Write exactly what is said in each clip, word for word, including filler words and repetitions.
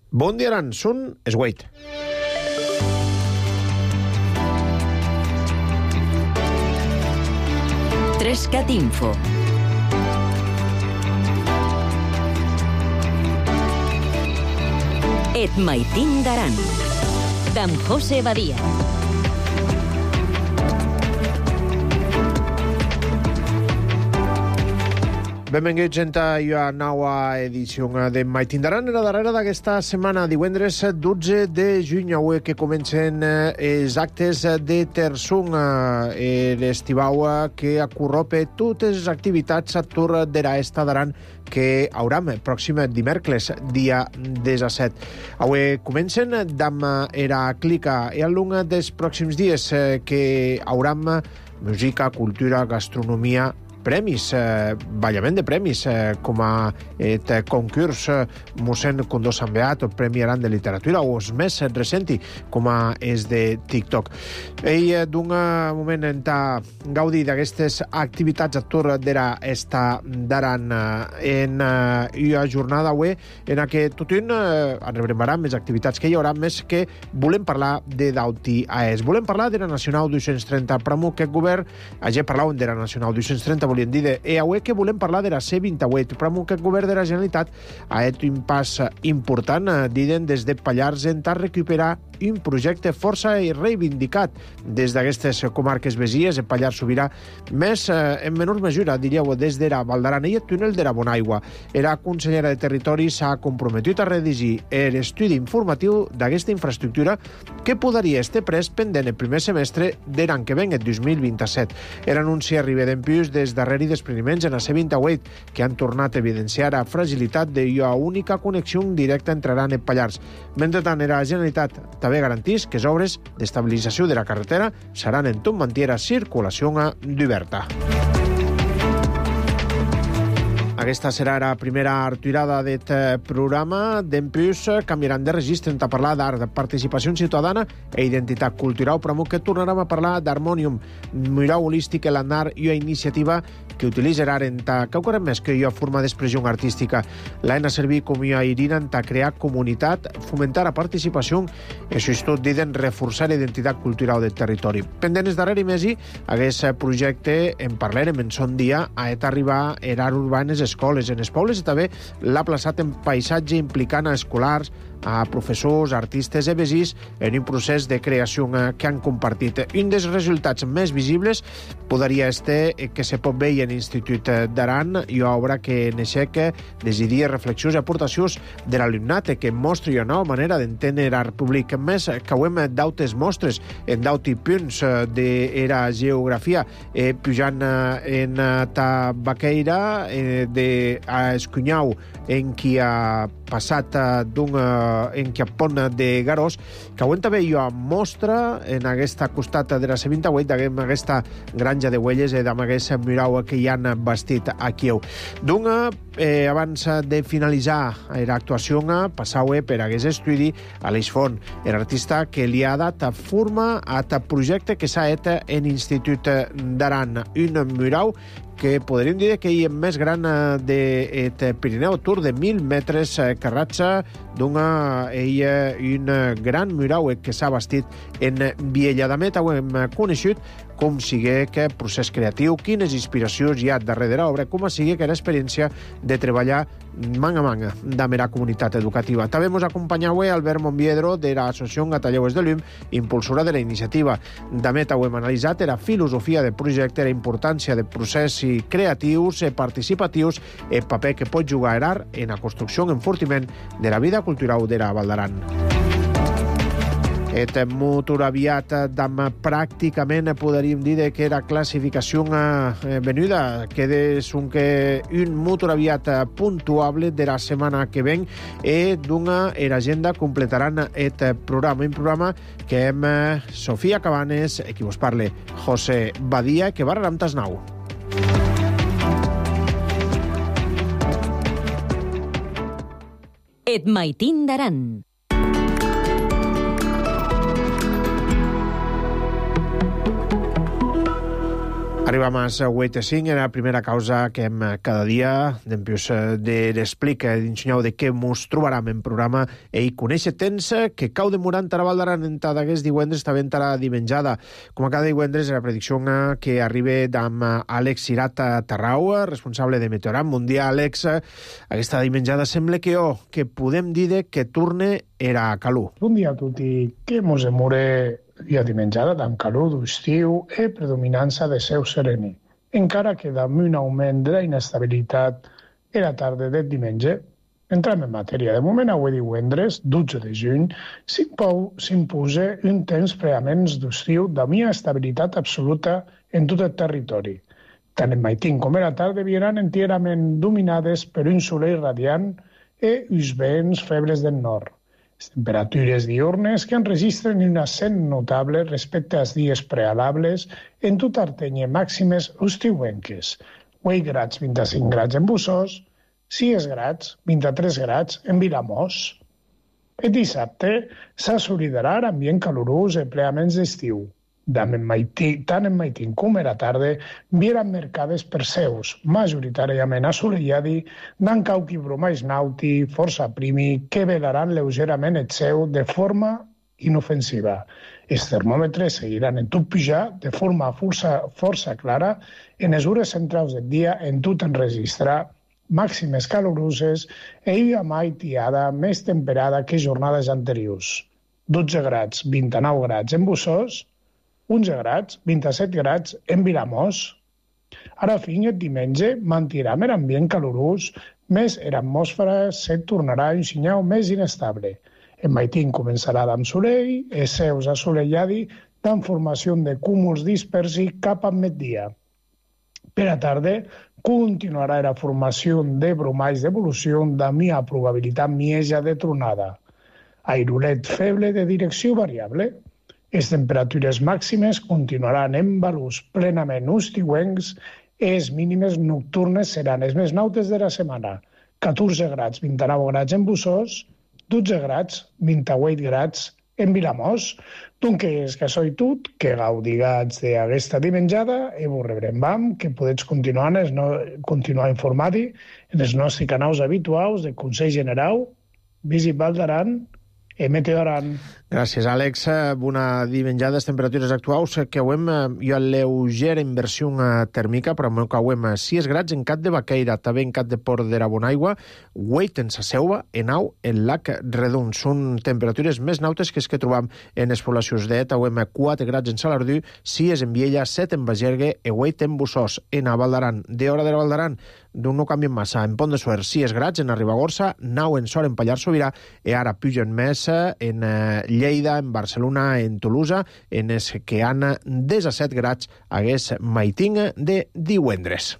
Bon dia, Aran. Són Esgueit. Trescat Info. Et Maitín d'Aran. D'en José Badia. Benvinguts a la nova edició de Maitín d'Aran. La darrera d'aquesta setmana, divendres dotze de juny, avui que comencen els actes de Tersung, l'estivau que acorropa totes les activitats a Tour de l'Esta d'Aran que hauram pròxim dimecres, dia disset. Avui comencen damb era clica i al long dels pròxims dies que hauram música, cultura, gastronomia, premis, eh, ballament de premis, eh, com a eh, concurs eh, mossèn Condó Sant Beat, el Premi Aran de Literatura, o el més recent, com a és de TikTok. Ell, eh, d'un moment en ta gaudir d'aquestes activitats a Tour de l'Esta d'Aran eh, en eh, una jornada avui en què tot un eh, enrebrembarà més activitats que hi haurà, més que volem parlar de Dauti a es. Volem parlar de la Nacional dos-cents trenta, però amb aquest govern, ayer parlàvem de la Nacional dos-cents trenta, volien dir de e avui que volem parlar de la C vint-i-vuit, però amb aquest govern de la Generalitat ha fet un pas important, diuen des de Pallars, en ta recuperar un projecte força i reivindicat des d'aquestes comarques besies, en Pallars Sobirà, més en menor mesura, diríeu, des de la Val d'Aran i el túnel de la Bonaigua. La consellera de Territori s'ha comprometut a redigir l'estudi informatiu d'aquesta infraestructura que podria estar pres pendent el primer semestre de l'any que ven, el dos mil vint-i-set. L'anunci arriba d'empius des darrere despreniments en la C vint-i-vuit que han tornat a evidenciar la fragilitat de la única connexió directa entre Aran i Pallars. Mentrestant, la Generalitat també garantís que les obres d'estabilització de la carretera seran en tot mantiera circulació d'oberta. Aquesta serà la primera arturada d'aquest programa. D'empius canviaran de registre en parlar d'art, de participació ciutadana i identitat cultural, però que tornarem a parlar d'Harmonium, mirau holístic i l'anar i una iniciativa que utilitzarà en ta caucarem més que una forma d'expressió artística. L'han a servir com a irina en ta crear comunitat, fomentar la participació i, sobretot, diden reforçar l'identitat cultural del territori. Pendents darrere mesi, aquest projecte en parlarem en son dia a et arribar a erar urbanes escoles en els pobles i també l'ha plaçat en paisatge implicant a escolars, a professors, artistes i besís en un procés de creació que han compartit. Un dels resultats més visibles podria estar que se pot veure en l'Institut d'Aran i una obra que neixeca des idees, reflexions i aportacions de l'alumnat que mostra una nova manera d'entendre l'art públic. Més que hem d'autes mostres en d'auti punts de la geografia, eh, pujant en ta baqueira eh, de Escunyau en qui ha passat d'un en qui a Pont de Garós, que avui també hi ha mostra en aquesta costat de la C vint-i-vuit, amb aquesta granja de huelles i amb aquesta murau que hi han bastit aquí. D'un, eh, abans de finalitzar l'actuació, passau per aquest estudi a l'Eix Font, l'artista que li ha dat forma a aquest projecte que s'ha fet en l'Institut d'Aran, un murau que podríem dir que hi és més gran de Pirineu, Tour de mil metres carratxa d'una ella un gran murau que s'ha bastit en Vieladamet. Ho hem coneixut com sigui que procés creatiu, quines inspiracions hi ha darrere l'obra, com sigui que l'experiència de treballar man a man amb la comunitat educativa. També ens acompanya avui Albert Monviedro de l'Associació Gatalleues de l'U M, impulsora de la iniciativa. També ho hem analitzat la filosofia del projecte, la importància de processos creatius i participatius, el paper que pot jugar l'art en la construcció i enfortiment de la vida cultural de la Val d'Aran. Et motoraviat d'am pràcticament podríem dir que la classificació venuda que és un, que un motoraviat puntuable de la setmana que ven i d'una l'agenda completaran et programa, un programa que hem Sofia Cabanes, qui vos parle José Badia, que va amb Tasnau. Et Maitín d'Aran. Arribam a vuit a cinc, era la primera causa que hem cada dia dempius de l'explica, d'insenyau de què mos trobaram en programa i conèixer temps que cau demorant a Valdaran enta d'aguest divendres també a dimenjada. Com a cada divendres la predicció que arriba d'amb Àlex Cirat Tarrau, responsable de Meteoram. Bon dia, Àlex. Aquesta dimenjada sembla que oh, que podem dir que torne era calor. Bon dia a tutti. Che mos emure via dimenjada d'amb calor d'estiu e predominança de seu sereni. Encara que damb un augment de la inestabilitat e la tarda del diumenge, entram en matèria. De moment, avui divendres, dotze de juny, s'imposa un temps preaments d'estiu de mia estabilitat absoluta en tot el territori. Tant en maitin com en la tarda vieran entierament dominades per un soleil radiant e uns vents febles del nord. Les temperatures diurnes que enregistren un ascent notable respecte als dies prealables en tot Artenya màximes estiuenques. vuit grads, vint-i-cinc grads en Bussos, sis grads, vint-i-tres grads en Vilamós. El dissabte s'assolidarà ambient calorós e pleaments d'estiu. Tant en maitin com en la tarda vieran mercades per seus, majoritàriament assolelladi, d'an cauqui bromais nauti, força primi, que velaran lleugerament el seu de forma inofensiva. Els termòmetres seguiran en tot pujar de forma força, força clara en les hores centrals del dia en tot enregistrar màximes caloroses e illa mai tiada més temperada que jornades anteriors. dotze grads, vint-i-nou grads en Bussos, onze grads, vint-i-set grads en Vilamós. Ara fin el diumenge mantirà mer ambient calorós, més l'atmosfera se tornarà un senyal més inestable. En maitin començarà d'amb soleil, e seus assolelladi d'amb formació de cúmuls dispersi cap a migdia. Per la tarda continuarà la formació de bromalls d'evolució de mia probabilitat mieja de tronada. Airolet feble de direcció variable. Les temperatures màximes continuaran en valors plenament estiuencs i les mínimes nocturnes seran les més nautes de la setmana. catorze grads, vint-i-nou grads en Bussos, dotze grads, vint-i-vuit grads en Vilamós. Donc, és que soy tot, que gaudigats d'aquesta dimenjada i vos rebrem que podeu continuar, no, continuar informant-hi en els nostres canals habituals de Consell General, Visit Valdaran i Meteoram. Gràcies, Àlex. Bona dimenjada. Les temperatures actuals que avem hi ha lleugera inversió tèrmica, però que avem sis grads en Cat de Baqueira, també en Cat de Port de la Bonaigua, vuit en Sa Selva, en Nau, en Lac Redon. Són temperatures més nautes que les que trobam en les poblacions d'Et. Avem quatre grads en Salardú, sis en Viella, set en Bagergue i vuit en Bussos. En Valdaran, de hora de Valdaran, d'un no canvi massa. En Pont de Suert, sis grads, en Ribagorça, nou en Sort, en Pallars Sobirà, i ara pugen més en Lleida, en Barcelona, en Tolosa, en els que han disset grads hagués maiting de divendres.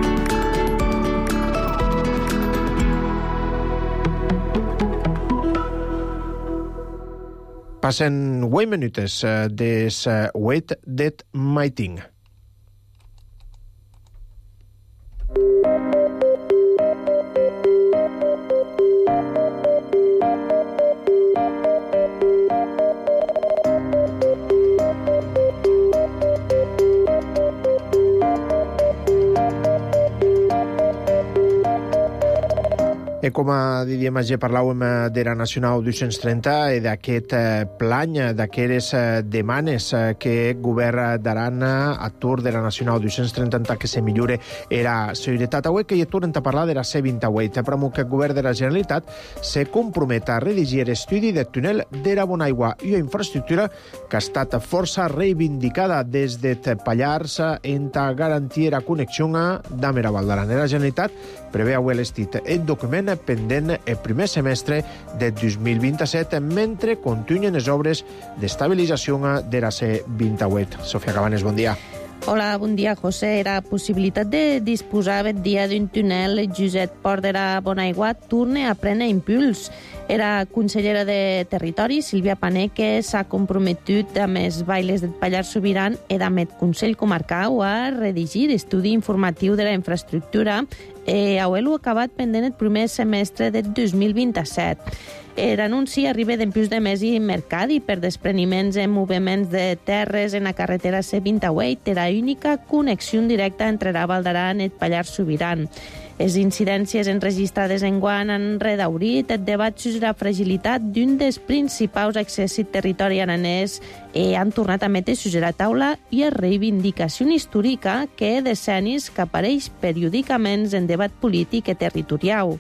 Passen vuit minutes des vuit det maiting. E com a diríem, ja parlàvem de la Nacional dos-cents trenta i d'aquest plany, d'aquestes demanes que el govern daran a tour de la Nacional dos-cents trenta que se millore la seguretat. Avui que hi tornen a parlar de la C vint-i-vuit, però que el govern de la Generalitat se compromet a redigir l'estudi del túnel de la Bonaigua, una infraestructura que ha estat força reivindicada des de Pallars en garantir la connexió d'Àmera Valdaran. La Generalitat preveu l'estit el document pendent el primer semestre de dos mil vint-i-set, mentre continuen les obres d'estabilització de la C vint-i-vuit. Sofia Cabanes, bon dia. Hola, bon dia, José. La possibilitat de disposar aquest dia d'un túnel Josep Port de la Bonaigua torna a prendre impuls. Era consellera de Territori, Sílvia Pané, que s'ha comprometut amb els bailes del Pallars Sobirà i amb el Consell Comarcal a redigir estudi informatiu de la infraestructura. Eh, Auelo ha acabat pendent el primer semestre del dos mil vint-i-set. El anunci arriba d'empius de mes i mercadi per despreniments en moviments de terres en la carretera C vint-i-vuit, era única connexió directa entre la Val d'Aran i el Pallars Sobirà. Les incidències enregistrades enguany han redaurit el debat sobre la fragilitat d'un dels principals accessos al territori aranès i han tornat a metre sobre la taula i a reivindicació històrica que decennis que apareix periòdicament en debat polític i territorial.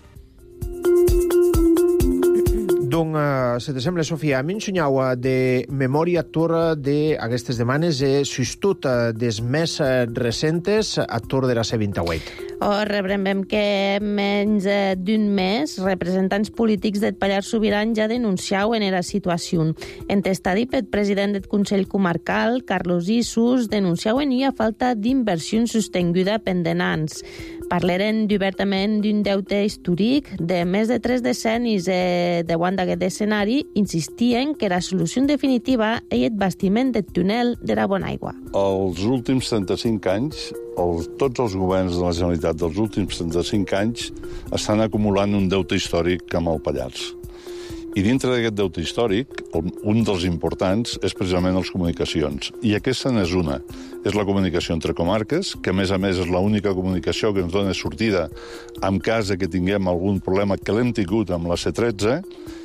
Donc, uh, se te sembla, Sofia, a mi ensenyau de memòria torre d'aquestes demanes e sustut des més recentes a torre de la C vint-i-vuit. O rebrem que menys d'un mes representants polítics del Pallars Sobirà ja denunciaven la situació. En testadi pel president del Consell Comarcal, Carlos Issus, denunciaven hi ha falta d'inversió sostinguda pendents. Parlaren obertament d'un deute històric de més de tres decennis eh, davant d'aquest escenari, insistien que la solució definitiva és el bastiment del túnel de la Bonaigua. Els últims trenta-cinc anys, els, tots els governs de la Generalitat dels últims trenta-cinc anys estan acumulant un deute històric amb el Pallars. I dintre d'aquest deute històric, un dels importants és precisament les comunicacions. I aquesta n'és una. És la comunicació entre comarques, que a més a més és l'única comunicació que ens dona sortida en cas que tinguem algun problema que l'hem tingut amb la C tretze,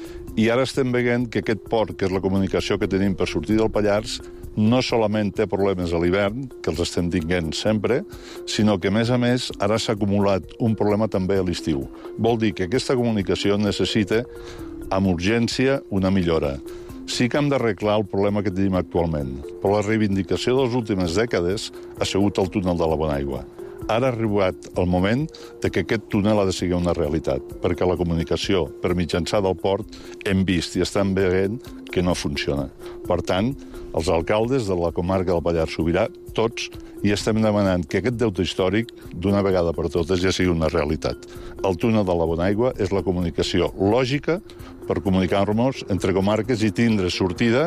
i ara estem veient que aquest port, que és la comunicació que tenim per sortir del Pallars, no solament té problemes a l'hivern, que els estem tinguent sempre, sinó que, a més a més, ara s'ha acumulat un problema també a l'estiu. Vol dir que aquesta comunicació necessita, amb urgència, una millora. Sí que hem d'arreglar el problema que tenim actualment, però la reivindicació de les últimes dècades ha sigut el túnel de la Bonaigua. Ara ha arribat el moment de que aquest túnel ha de ser una realitat, perquè la comunicació per mitjançar del port hem vist i estem veient que no funciona. Per tant, els alcaldes de la comarca del Pallars Sobirà, tots, i estem demanant que aquest deute històric, d'una vegada per totes, ja sigui una realitat. El túnel de la Bonaigua és la comunicació lògica per comunicar-nos entre comarques i tindre sortida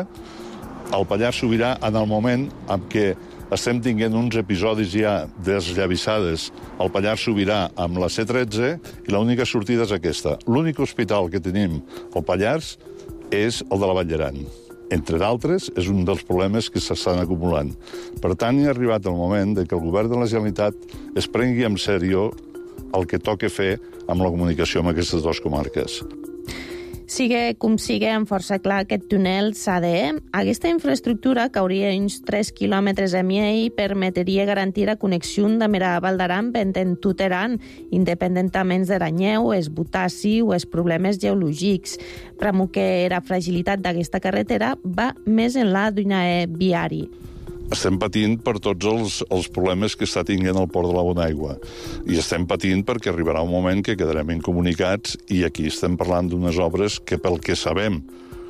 al Pallars Sobirà en el moment en què estem tinguent uns episodis ja desllavissades al Pallars Sobirà amb la C tretze i l'única sortida és aquesta. L'únic hospital que tenim al Pallars és el de la Vall d'Aran. Entre d'altres, és un dels problemes que s'estan acumulant. Per tant, hi ha arribat el moment de que el govern de la Generalitat es prengui en sèrio el que toca fer amb la comunicació amb aquestes dues comarques. Sigue com sigue, amb força clar, aquest túnel s'ha de... Aquesta infraestructura, que hauria uns tres quilòmetres a miei, permetria garantir la connexió de la Val d'Aran pendent tot Aran, independentment de la neu, els botassi o els problemes geològics. Però que la fragilitat d'aquesta carretera va més enllà d'una viari. Estem patint per tots els, els problemes que està tinguent el port de la Bonaigua. I estem patint perquè arribarà un moment que quedarem incomunicats i aquí estem parlant d'unes obres que, pel que sabem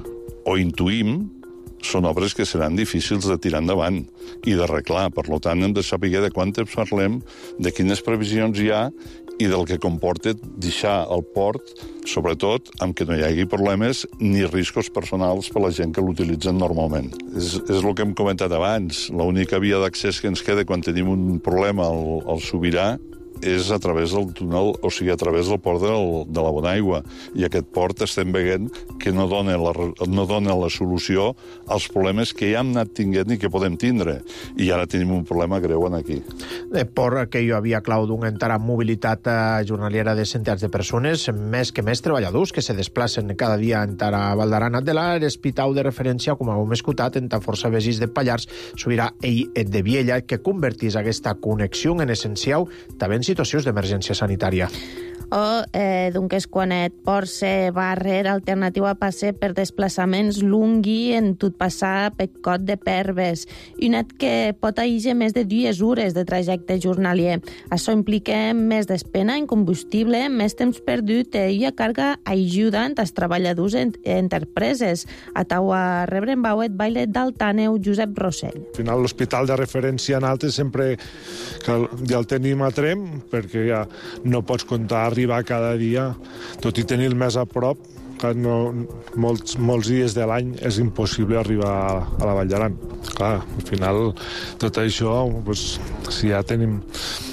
o intuïm, són obres que seran difícils de tirar endavant i d'arreglar. Per tant, hem de saber de quant temps parlem, de quines previsions hi ha i del que comporta deixar el port, sobretot amb que no hi hagi problemes ni riscos personals per la gent que l'utilitzen normalment. És, és el que hem comentat abans. L'única via d'accés que ens queda quan tenim un problema al, al Sobirà és a través del túnel, o sigui, a través del port del, de la Bonaigua. I aquest port estem veient que no dona, la, no dona la solució als problemes que ja hem anat tinguent i que podem tindre. I ara tenim un problema greu aquí. El port que hi havia clau d'una entera mobilitat jornaliera de centenars de persones, més que més treballadors que se desplacen cada dia en la Val d'Aran de l'Espitau de referència, com hem escoltat, en ta força vesis de Pallars Sobirà i de Viella, que convertís aquesta connexió en essencial també en situacions d'emergència sanitària. O, eh, doncs, quan et porta barrer alternativa a passer per desplaçaments lungui en tot passar per Cot de Perves, i net que pot aixer més de dues hores de trajecte jornalier. Això implica més despena en combustible, més temps perdut i a càrrega ajudant als treballadors en empreses. A taua rebre en bauet baile d'Altaneu Josep Rossell. Al final, l'hospital de referència en altes sempre que ja el tenim a Trem, perquè ja no pots comptar arribar cada dia, tot i tenir el més a prop, que no, molts, molts dies de l'any és impossible arribar a, a la Vall d'Aran. Clar, al final, tot això, doncs, si ja tenim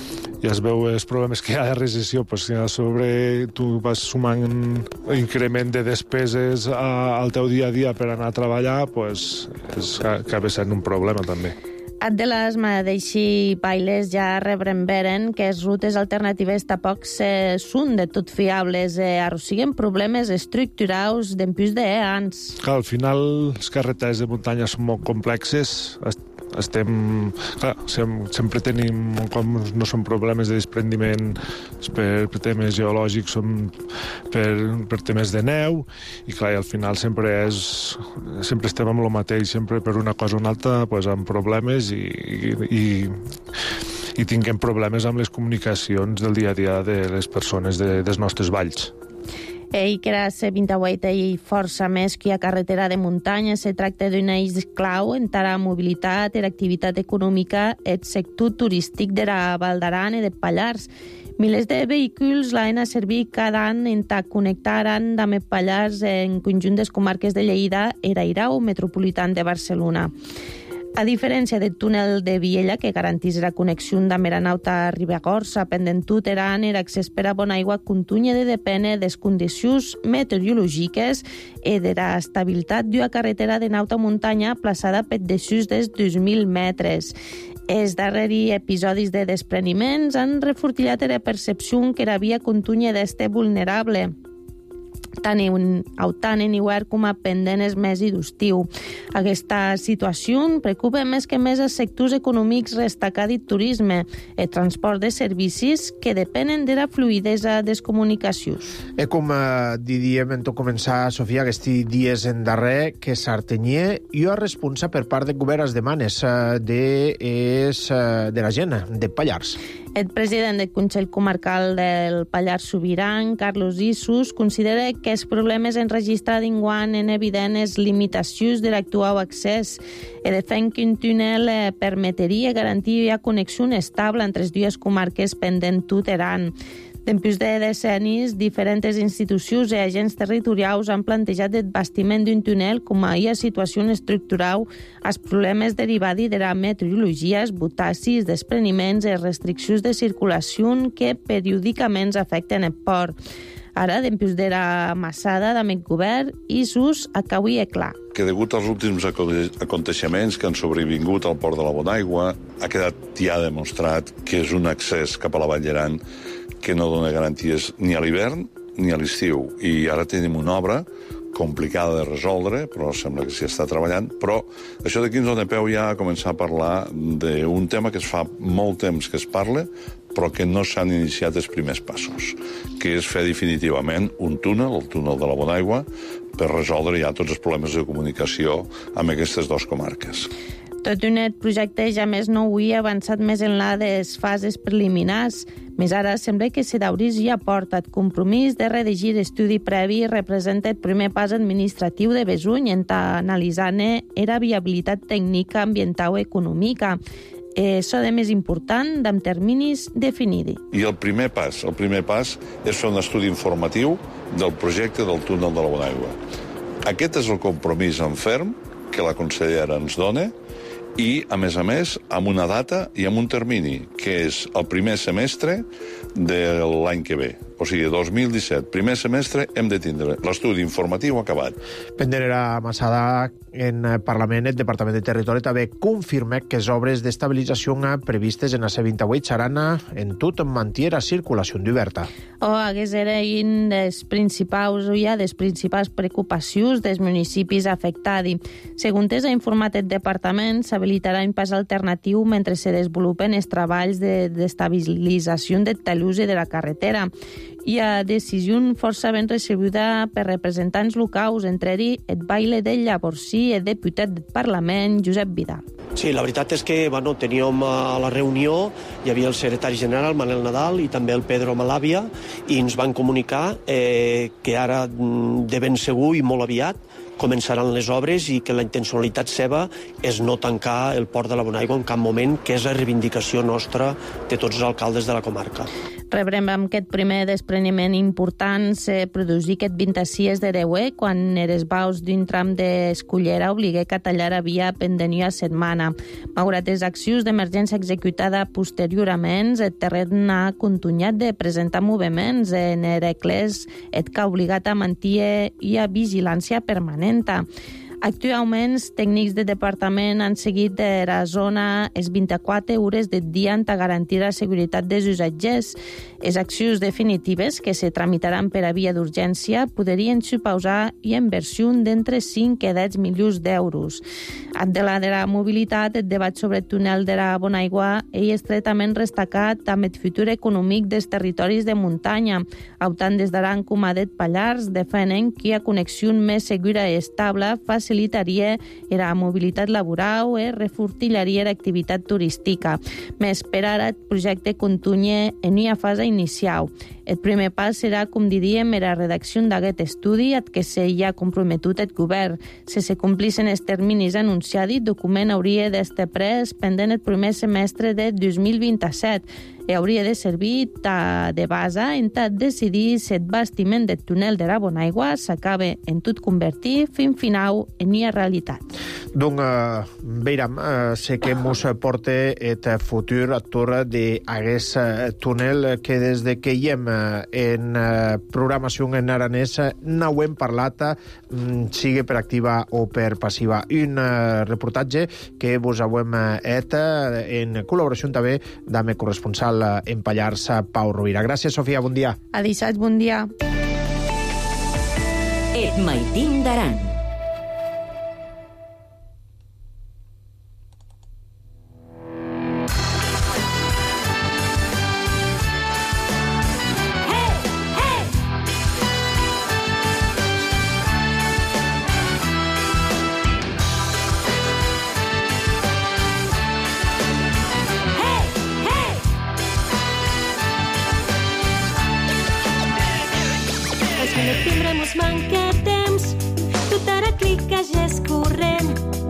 ja es veu els problemes que hi ha de recessió, pues, si a sobre tu vas sumant increment de despeses a, al teu dia a dia per anar a treballar, pues, és, acaba sent un problema també. At de les mateixi bailes ja rebremberen que les rutes alternatives tampoc eh, són de tot fiables, eh, arrossiguen problemes estructurals d'empús d'anys. Clar, al final les carreteres de muntanya són molt complexes, estem, clar, sem, sempre tenim, com no són problemes de desprendiment per, per temes geològics, són per, per temes de neu, i clar, i al final sempre és sempre estem amb el mateix, sempre per una cosa o una altra, pues, amb problemes i, i, i, i tinguem problemes amb les comunicacions del dia a dia de les persones de, dels nostres valls. Ell, que era C vint-i-vuit i força més que a carretera de muntanya, se tracta d'un eix clau en la mobilitat i l'activitat econòmica el sector turístic de la Val d'Aran i de Pallars. Milers de vehicles l'han a servir cada any en ta connectar Aran amb Pallars en conjunt des comarques de Lleida i l'Airau metropolitan de Barcelona. A diferència del túnel de Viella, que garantís la connexió amb Eranauta a Ribagorça, pendent tot Aran, l'accés per a Bonaigua continua de depènyer de les condicions meteorològiques i de l'estabilitat d'una carretera de nauta muntanya plaçada per desús dels dos mil metres. Els darrers episodis de despreniments han refortillat la percepció que la via continua d'estar vulnerable, tant en autant en hivern com a pendent els mesos d'estiu. Aquesta situació preocupa més que més els sectors econòmics destacats i turisme, el transport de servicis que depenen de la fluidesa de les comunicacions. E com eh, diríem en tot començar, Sofia, aquests dies en darrer que s'artenyia i a responsa per part del govern es demanes eh, de, es, eh, de la gent de Pallars. El president del Consell Comarcal del Pallars Sobirà, Carlos Issus, considera que els problemes enregistrats enguany en evidents limitacions de l'actual accés i defen que un túnel permetria garantir una connexió estable entre les dues comarques pendent tot Aran. Després de decennis, diferents institucions i agents territorials han plantejat el bastiment d'un túnel com a una situació estructural als problemes derivats de la meteorologia, els botassis, despreniments i restriccions de circulació que periòdicament afecten el port. Ara, després de la massada d'amic govern, Issus acabui és clar. Que degut als últims aconteixements que han sobrevingut al port de la Bonaigua, ha quedat ja demostrat que és un accés cap a la Vall d'Aran que no dona garanties ni a l'hivern ni a l'estiu. I ara tenim una obra complicada de resoldre, però sembla que s'hi està treballant, però això d'aquí ens dona peu ja a començar a parlar d'un tema que es fa molt temps que es parla, però que no s'han iniciat els primers passos, que és fer definitivament un túnel, el túnel de la Bonaigua, per resoldre ja tots els problemes de comunicació amb aquestes dues comarques. Tot un projecte ja més no avui ha avançat més enllà de les fases preliminars. Més ara sembla que Sedaurís ja porta el compromís de redigir estudi previ i representa el primer pas administratiu de Besuny en analitzar-ne la viabilitat tècnica, ambiental i econòmica. Això de més important, amb terminis definits. I el primer pas, el primer pas és fer un estudi informatiu del projecte del túnel de la Bonaigua. Aquest és el compromís en ferm que la consellera ens dona i, a més a més, amb una data i amb un termini, que és el primer semestre de l'any que ve. O sigui, dos mil disset, primer semestre, hem de tindre l'estudi informatiu acabat. Pendent era massada en Parlament, el Departament de Territori també confirma que les obres d'estabilització previstes en la C vint-i-vuit seran en tot mantenir la circulació oberta. O hagués eren les principals, o ja, les principals preocupacions dels municipis afectats. Segons ha informat el Departament, s'habilitarà un pas alternatiu mentre se desenvolupen els treballs de d'estabilització del talús i de la carretera. Hi ha decisió força ben recebuda per representants locals, entre-hi el baile del Llavorsí i el diputat del Parlament, Josep Vidal. Sí, la veritat és que bueno, teníem a la reunió, hi havia el secretari general, Manel Nadal, i també el Pedro Malavia, i ens van comunicar eh, que ara, de ben segur i molt aviat, començaran les obres i que la intencionalitat seva és no tancar el port de la Bonaigua en cap moment, que és la reivindicació nostra de tots els alcaldes de la comarca. Rebrem amb aquest primer despreniment important se producí aquest vint-i-sis de deuè, quan eres baus d'un tram d'Escullera obligué a tallar a via pendenia setmana. Malgrat les accions d'emergència executada posteriorment, el terreny ha continuat de presentar moviments en Herecles, et que ha obligat a mantenir i a vigilància permanent. Actualment, els tècnics del departament han seguit de la zona les vint-i-quatre hores del dia per garantir la seguretat dels usatgers. Les accions definitives, que se tramitaran per a via d'urgència, podrien suposar una inversió d'entre cinc i deu milions d'euros. De la de la mobilitat, el debat sobre el túnel de la Bonaigua és estretament destacat amb el futur econòmic dels territoris de muntanya. Optant des d'Aran com a det Pallars, defenen que la connexió més segura i estable facilitaria la mobilitat laboral i refortillaria l'activitat turística. Més per ara, el projecte continua en una fase inicial. El primer pas serà, com diríem, la redacció d'aquest estudi, at que se hi ha comprometut el govern. Si se complissin els terminis anunciats, el document hauria d'estar pres pendent el primer semestre de dos mil vint-i-set i hauria de servir de base en tant decidir si el bastiment del túnel de la Bonaigua s'acaba en tot convertir fins final en una realitat. Donc, uh, veiram, uh, sé que mos porta el futur actor d'aquest uh, túnel que des de que hi hem uh, en uh, programació en aranès no ho hem parlat, um, sigui per activa o per passiva. Un uh, reportatge que vos hem fet uh, en col·laboració també amb el corresponsal en Pallars, Pau Rovira. Gràcies, Sofia, bon dia. A dissabte, bon dia. Et Maitín d'Aran. Tindremos manca temps, tot ara cliques corrent.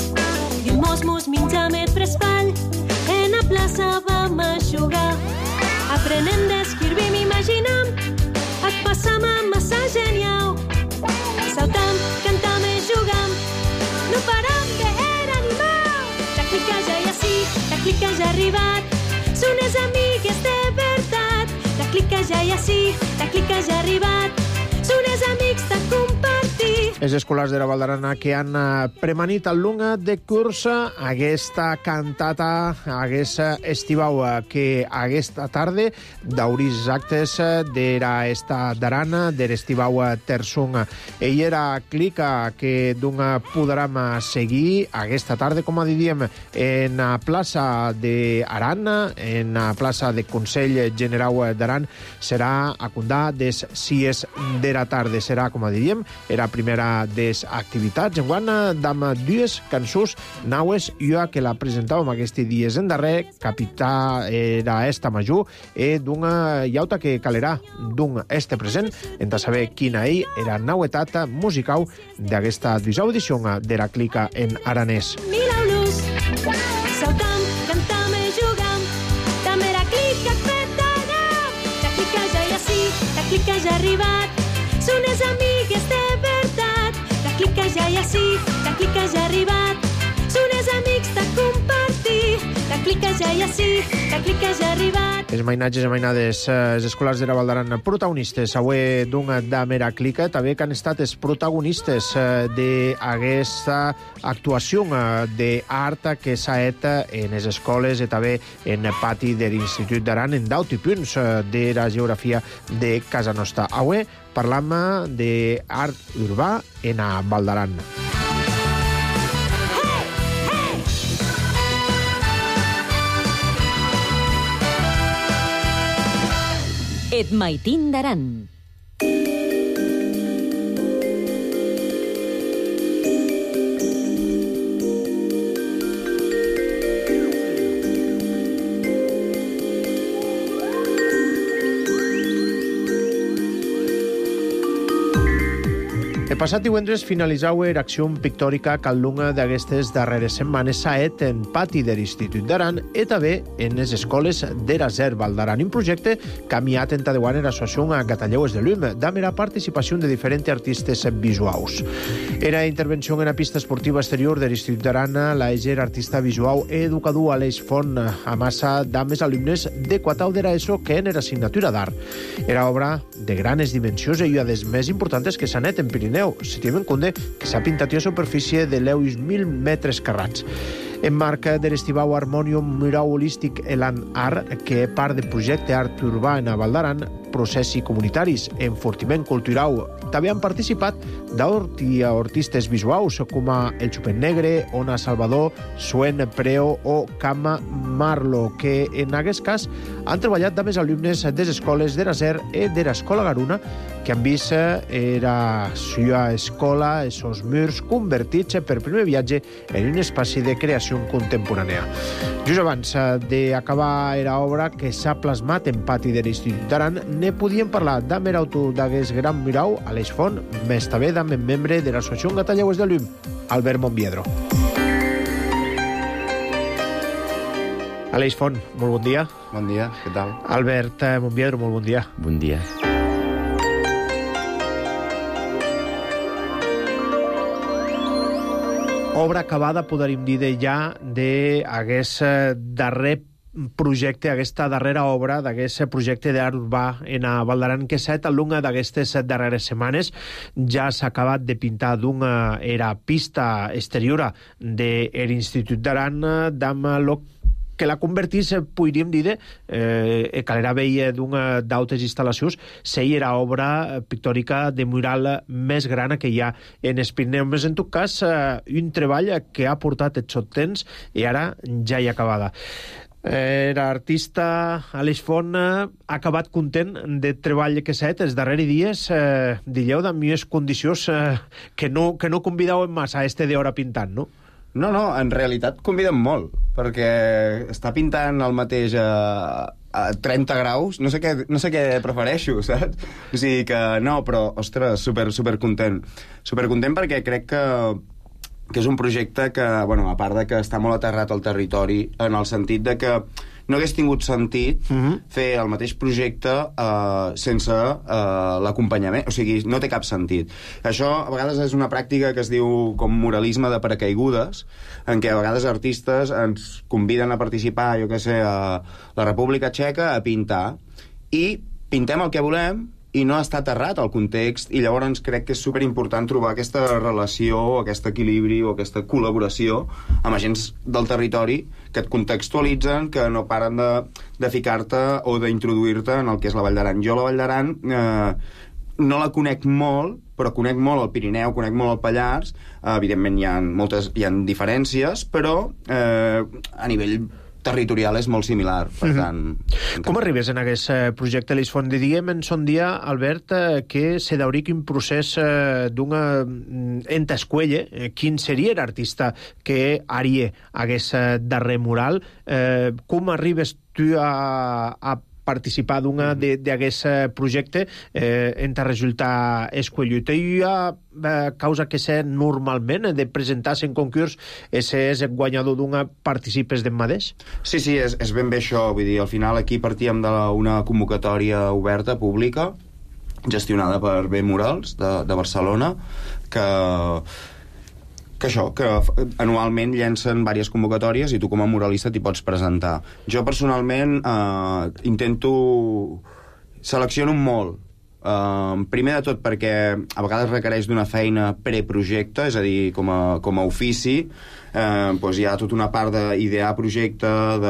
I un mos mos menjàmet frespall, en la plaça vam a jugar. Aprenem d'escriure, m'imaginam, et passam a massa genial. Saltam, cantam i jugam, no param que era animal. La clica ja hi ha sí, la clica ja ha arribat, són els amigues de veritat. La clica ja hi ha sí, la clica ja ha arribat, són els amics de compartir. Els escolars de la Val d'Aran que han premanit al lunga de cursa aquesta cantata, aquesta estivau que aquesta tarda dauris actes de esta d'Aran, de l'estivau tersung. Ell era clica que d'un podrem seguir aquesta tarda, com a diríem, en la plaça d'Aran, en la plaça de Consell Generau d'Aran, serà a condar des sis de la tarda. Serà, com a diríem, era primera des activitats. Enguant, d'am dues cançons naues, jo que la presentàvem aquests dies en darrer, capità era esta major, e d'una llauta que calerà d'un este present, en de saber quina ell era nauetat musical d'aquesta duisau edició de la clica en aranès. Mireu-los, saltam, cantam i jugam, també la clica petarà. La clica ja hi ha sí, la clica ja ha arribat, són els amigues de veritat. La clica ja hi ha sí, la clica ja ha arribat, són els amics de compartir. La clica ja hi ha sí, la clica ja ha arribat. Els mainatges i mainades, els escolars de la Val d'Aran, protagonistes avui d'una damera clica, també que han estat els protagonistes d'aquesta actuació d'art que s'ha fet en les escoles i també en el pati de l'Institut d'Aran, en deu punts de la geografia de casa nostra. Avui parlam d'art urbà en la Val d'Aran. Et Maitín d'Aran. El passat divendres finalitzau era acció pictòrica que al lunga d'aquestes darreres setmanes s'ha et en pati de l'Institut d'Aran i també en les escoles d'Era Zer Val d'Aran, un projecte caminat en Tadeuan en associació a Cataleues de l'U M, amb la participació de diferents artistes visuals. Era intervenció en la pista esportiva exterior de l'Institut d'Aran, la eger artista visual e educador Aleix Font, a massa d'ames alumnes de Quatau d'Era ESO que en era assignatura d'art. Era obra de grans dimensions i una de les més importants que s'ha net en Pirineu, si tenim en compte que s'ha pintat a superfície de leus mil metres carrats. En marc de l'Estivau Harmonium Mural Holístic Elan Art, que part del projecte Art Urbà en Val d'Aran, processi comunitaris, enfortiment cultural, també han participat d'artistes visuals com a El Xupet Negre, Ona Salvador, Suen Preo o Cama Marlo, que en aquest cas han treballat amb els alumnes de les escoles d'Era Zer i de l'Escola Garuna, que han vist era seva escola, esos murs convertits per primer viatge en un espai de creació contemporània. Just abans d'acabar era obra que s'ha plasmat en pati de l'Institut d'Aran, ne podíem parlar amb l'autor d'aquest gran mirau, Aleix Font, més també amb el membre de l'Associació Cataleues de l'U M, Albert Monbiedro. Aleix Font, molt bon dia. Bon dia, què tal? Albert Monbiedro, molt bon dia. Bon dia. Obra acabada, podríem dir, de ja d'aquest darrer projecte, aquesta darrera obra, d'aquest projecte d'art urbà en Val d'Aran, que s'ha fet al llarg d'aquestes darreres setmanes. Ja s'ha acabat de pintar d'una era pista exterior de l'Institut d'Aran, amb lo que la convertís, podríem dir, eh, calera veia d'una d'altres instal·lacions, sei era obra pictòrica de mural més gran que hi ha en els Pirineus. En tot cas, eh, un treball que ha portat els set temps i ara ja hi ha acabada. Era artista Aleix Font, ha acabat content del treball que s'ha fet els darrers dies, eh, dieu, amb unes condicions eh, que no, que no convidaven massa a este d'hora pintant, no? No, no, en realitat conviden molt, perquè està pintant el mateix a, a trenta graus, no sé què, no sé què prefereixo, saps? O sigui que no, però, ostres, super, super content. Super content perquè crec que, que és un projecte que, bueno, a part de que està molt aterrat al territori, en el sentit de que no hagués tingut sentit uh-huh. fer el mateix projecte uh, sense uh, l'acompanyament. O sigui, no té cap sentit. Això a vegades és una pràctica que es diu com muralisme de paracaigudes, en què a vegades artistes ens conviden a participar, jo què sé, a la República Txeca a pintar, i pintem el que volem, i no està aterrat al context, i llavors crec que és superimportant trobar aquesta relació, aquest equilibri o aquesta col·laboració amb agents del territori que et contextualitzen, que no paren de, de ficar-te o d'introduir-te en el que és la Vall d'Aran. Jo la Vall d'Aran eh, no la conec molt, però conec molt el Pirineu, conec molt el Pallars, eh, evidentment hi ha moltes hi ha diferències, però eh, a nivell territorial és molt similar, per tant... Mm-hmm. Com arribes en aquest projecte, Aleix Font? Diguem en son dia, Albert, que se dauric un procés d'una entescuelle. Quin seria l'artista que haria aquest darrer mural? Eh, com arribes tu a, a participar d'una d'aquest projecte eh, en te resultar escollit? Hi ha eh, causa que sé normalment de presentar-se en concurs i ser el guanyador d'una participes d'en mateix? Sí, sí, és, és ben bé això. Vull dir, al final aquí partíem d'una convocatòria oberta, pública, gestionada per B Murals, de, de Barcelona, que... que això, que anualment llencen diverses convocatòries i tu com a muralista t'hi pots presentar. Jo personalment eh, intento... selecciono molt. Eh, primer de tot perquè a vegades requereix d'una feina preprojecte, és a dir, com a, com a ofici, eh, doncs hi ha tota una part d'idear projecte,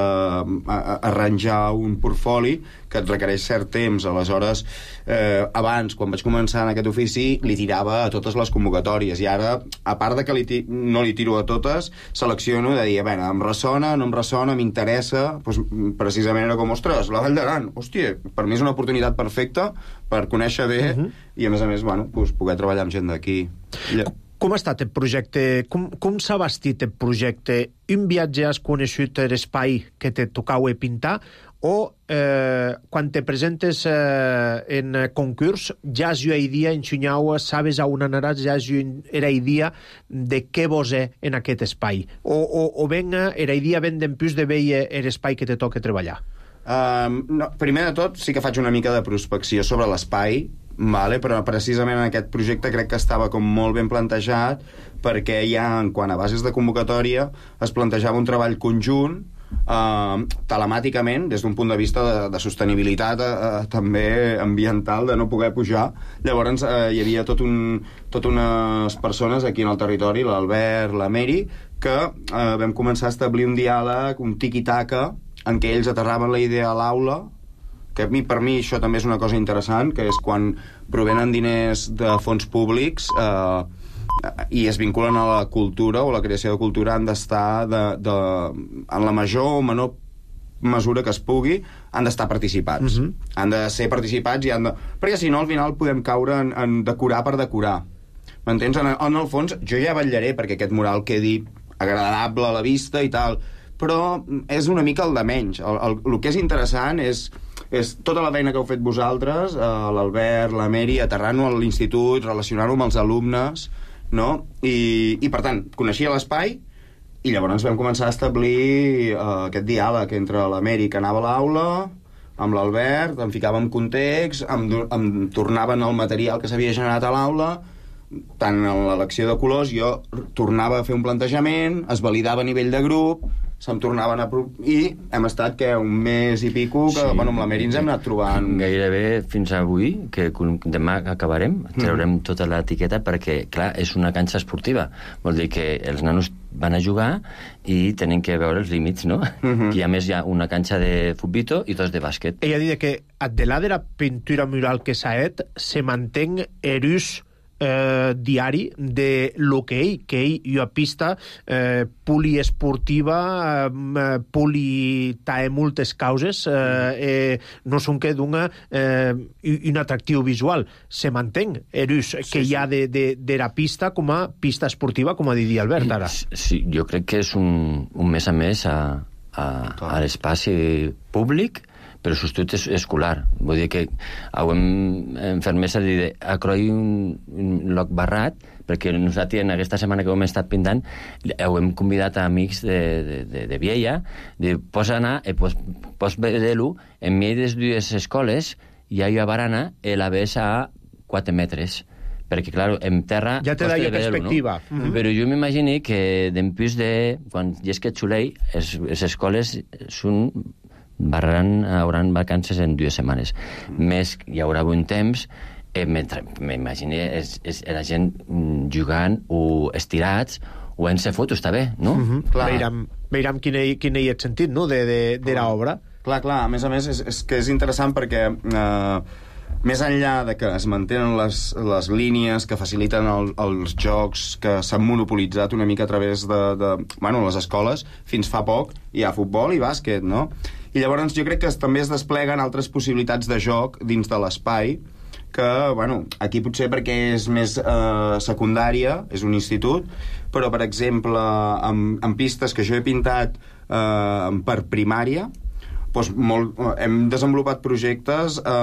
d'arranjar un portfoli que et requereix cert temps. Aleshores, eh, abans, quan vaig començar en aquest ofici, li tirava a totes les convocatòries, i ara, a part de que li no li tiro a totes, selecciono de dir, bé, em ressona, no em ressona, m'interessa, doncs, precisament era com, ostres, la Vall d'Aran, hòstia, per mi és una oportunitat perfecta per conèixer bé, uh-huh. i a més a més, bueno, doncs, poder treballar amb gent d'aquí. Com ha estat el projecte? Com, com s'ha bastit el projecte? Un viatge has coneixut l'espai que te tocava pintar o eh, quan te presentes eh, en concurs, ja és jo dia ensenyau, sabes a on anaràs, ja és jo era dia de què vos és en aquest espai, o, o, o venga, era dia ben d'empús de veure l'espai que te toca treballar. Um, no, primer de tot, sí que faig una mica de prospecció sobre l'espai, vale? Però precisament en aquest projecte crec que estava com molt ben plantejat, perquè ja, en quant a bases de convocatòria, es plantejava un treball conjunt, Uh, telemàticament, des d'un punt de vista de, de sostenibilitat uh, també ambiental, de no poder pujar. Llavors uh, hi havia tot un, tot unes persones aquí en el territori, l'Albert, la Mary, que uh, vam començar a establir un diàleg, un tiqui-taca, en què ells aterraven la idea a l'aula, que a mi, per mi això també és una cosa interessant, que és quan provenen diners de fons públics uh, i es vinculen a la cultura o a la creació de cultura, han d'estar de, de, en la major o menor mesura que es pugui, han d'estar participats. Uh-huh. Han de ser participats i han de... Perquè si no, al final podem caure en, en decorar per decorar. M'entens? En, en el fons, jo ja vetllaré perquè aquest mural quedi agradable a la vista i tal, però és una mica el de menys. El, el, el que és interessant és, és tota la feina que heu fet vosaltres, eh, l'Albert, la Mary, aterrant-ho a l'institut, relacionar-ho amb els alumnes, no? I, i per tant, coneixia l'espai i llavors vam començar a establir uh, aquest diàleg entre la Mary, que anava a l'aula, amb l'Albert, em ficava en context, em, em tornaven el material que s'havia generat a l'aula, tant en l'elecció de colors, jo tornava a fer un plantejament, es validava a nivell de grup, se'm tornaven a... I hem estat, que un mes i pico, que sí, bueno, amb la Mary ens hem anat trobant... Gairebé fins avui, que demà acabarem, traurem mm. tota l'etiqueta, perquè, clar, és una canxa esportiva. Vol dir que els nanos van a jugar i tenen que veure els límits, no? Mm-hmm. I a més hi ha una canxa de futbito i dos de bàsquet. Ella dit que adela de la pintura mural que s'ha fet, se mantén erús Eh, diari de l'hoquei, que ell i a pista eh, poliesportiva, eh, politae moltes causes, eh, eh, no són que d'una eh, un atractiu visual. Se mantén erús sí, que hi ha de, de, de la pista com a pista esportiva, com ha dit Albert ara. Sí, jo crec que és un, un més a més a, a, a l'espai públic, però substitut és escolar. Vull dir que hem, en fermesa de acroir un, un lloc barrat, perquè nosaltres en aquesta setmana que hem estat pintant hem convidat a amics de, de, de, de Viella, de pots anar, eh, pots, pots veure-lo en mig de les dues escoles i hi ha barana i la ves a quatre metres. Perquè, clar, en terra... Ja te deia perspectiva. No? Mm-hmm. Però jo m'imagino que d'empús de... Quan hi és que xulei, les escoles són... Barran, hauran vacances en dues setmanes. Mm. Més hi haurà un temps, eh, m'imagino és, és la gent jugant o estirats o en ser fotos, també, no? Mm-hmm. Clar. Veurem, veurem quin, quin hi ha sentit, no?, de, de, de l'obra. Clar, clar, a més a més és, és que és interessant perquè eh, més enllà de que es mantenen les, les línies que faciliten el, els jocs que s'han monopolitzat una mica a través de, de bueno, les escoles, fins fa poc hi ha futbol i bàsquet, no? I llavors jo crec que també es despleguen altres possibilitats de joc dins de l'espai, que, bueno, aquí potser perquè és més eh, secundària, és un institut, però, per exemple, amb, amb pistes que jo he pintat eh, per primària, doncs molt, hem desenvolupat projectes, eh,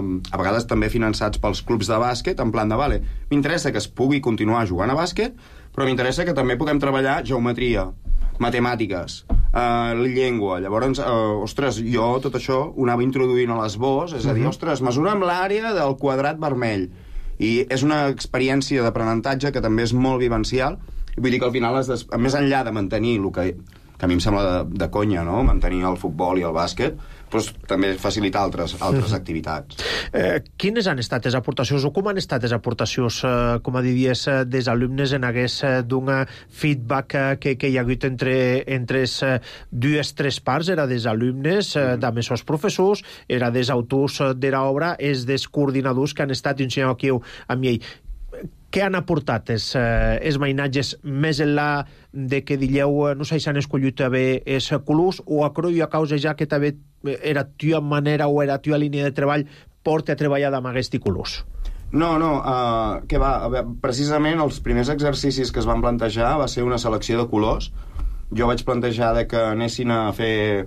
a vegades també finançats pels clubs de bàsquet, en plan de, vale, m'interessa que es pugui continuar jugant a bàsquet, però m'interessa que també puguem treballar geometria, matemàtiques, uh, llengua. Llavors, uh, ostres, jo tot això ho anava introduint a l'esbós, és a dir, ostres, mesura'm l'àrea del quadrat vermell. I és una experiència d'aprenentatge que també és molt vivencial, i vull dir que al final, has des... més enllà de mantenir el que, que a mi em sembla de, de conya, no?, mantenir el futbol i el bàsquet, doncs també facilitar altres, altres mm-hmm. activitats. Eh, quines han estat les aportacions, o com han estat les aportacions, eh, com a diries, eh, dels alumnes en aquest eh, d'un feedback eh, que, que hi ha hagut entre, entre eh, dues, tres parts, era dels alumnes, eh, mm-hmm. també els professors, era dels autors de l'obra, és dels coordinadors que han estat ensenyant aquí amb ell. Què han aportat els, eh, els mainatges més enllà de que digueu no sé si han escollit bé els colors o a creu a causa ja que també era tua manera o era tua línia de treball porta a treballar amb aquests colors? No, no, uh, que va, veure, precisament els primers exercicis que es van plantejar va ser una selecció de colors. Jo vaig plantejar de que anessin a fer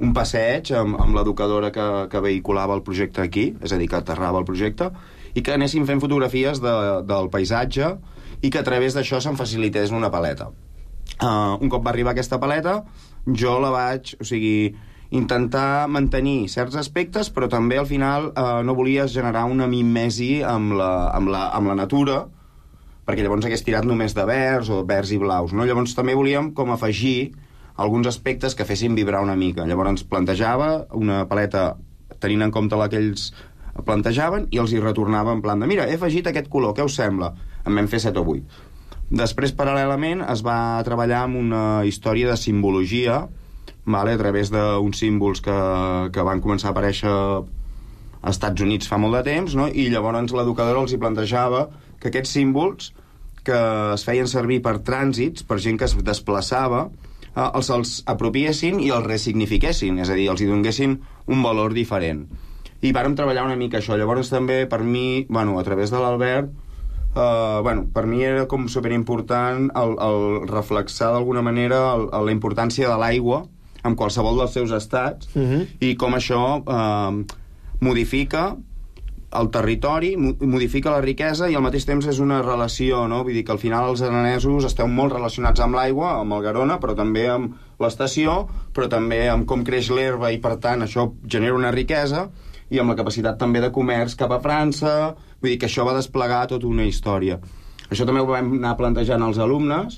un passeig amb, amb l'educadora que, que vehiculava el projecte aquí, és a dir, que aterrava el projecte, i que anéssim fent fotografies de, del paisatge i que a través d'això se'm facilités una paleta. Uh, un cop va arribar aquesta paleta, jo la vaig, o sigui, intentar mantenir certs aspectes, però també al final uh, no volies generar una mimesi amb la, amb la, amb la natura, perquè llavors hagués tirat només de verds o verds i blaus, no? Llavors també volíem com afegir alguns aspectes que fessin vibrar una mica. Llavors ens plantejava una paleta tenint en compte la que ells plantejaven i els hi retornava en plan de mira, he afegit aquest color, què us sembla? En vam fer set o vuit. Després, paral·lelament, es va treballar amb una història de simbologia, vale, a través d'uns símbols que, que van començar a aparèixer als Estats Units fa molt de temps, no? I llavors l'educadora els hi plantejava que aquests símbols que es feien servir per trànsits, per gent que es desplaçava, eh, els, els apropiessin i els resignifiquessin, és a dir, els hi donguessin un valor diferent. I vàrem treballar una mica això. Llavors també, per mi, bueno, a través de l'Albert, Uh, bueno, per mi era com superimportant el, el reflexar d'alguna manera el, el, la importància de l'aigua en qualsevol dels seus estats uh-huh. i com això uh, modifica el territori, modifica la riquesa i al mateix temps és una relació, no? Vull dir que al final els aranesos esteu molt relacionats amb l'aigua, amb el Garona, però també amb l'estació, però també amb com creix l'herba i per tant això genera una riquesa i amb la capacitat també de comerç cap a França, vull dir que això va desplegar tota una història. Això també ho vam anar plantejant als alumnes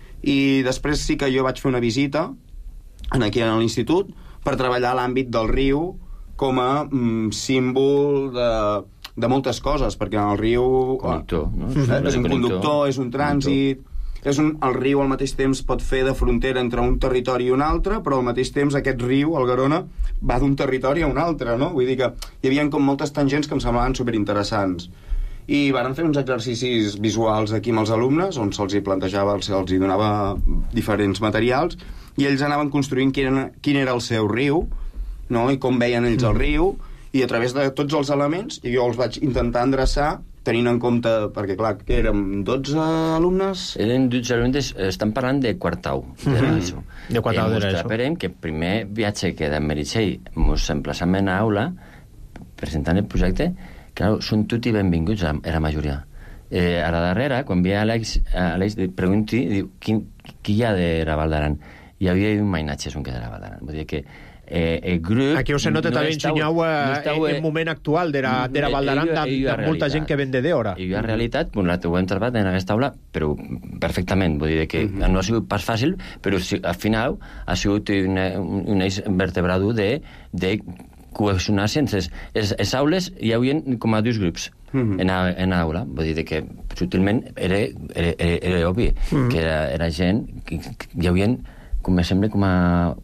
i després sí que jo vaig fer una visita aquí a l'institut per treballar l'àmbit del riu com a mm, símbol de, de moltes coses, perquè el riu conductor, no? és un conductor, és un trànsit, és un, el riu al mateix temps pot fer de frontera entre un territori i un altre, però al mateix temps aquest riu, el Garona, va d'un territori a un altre, no? Vull dir que hi havia com moltes tangents que em semblaven superinteressants. I varen fer uns exercicis visuals aquí amb els alumnes, on se'ls hi plantejava, se'ls hi donava diferents materials, i ells anaven construint quin era, quin era el seu riu, no? I com veien ells el riu, i a través de tots els elements, i jo els vaig intentar endreçar tenint en compte, perquè clar, que érem dotze alumnes? Eren dotze alumnes, estan parlant de quartau de l'ESO. De quartau de l'ESO. Esperem que el primer viatge que de Meritxell ens emplaçam en aula, presentant el projecte, clar, són tots i benvinguts, la majoria. Eh, a la darrera, quan ve Àlex, Àlex pregunti, diu, qui, qui hi ha de la Val d'Aran? Hi havia un mainatge, un que de la Val d'Aran. Vull dir que Eh, el grup... Aquí us se nota no també ensenyau no en el moment actual de la, de la Val d'Aran de, de molta gent que ven de d'hora. I jo, en realitat, bueno, ho hem trobat en aquesta aula, però perfectament, vull dir que uh-huh. no ha sigut pas fàcil, però si, al final ha sigut un, un eix vertebrador de, de cohesionar sense... Les, les aules hi havia com a dos grups uh-huh. en, a, en aula, vull dir que sutilment era, era, era, era obvi uh-huh. que era, era gent que, que hi havia... com me sembla com a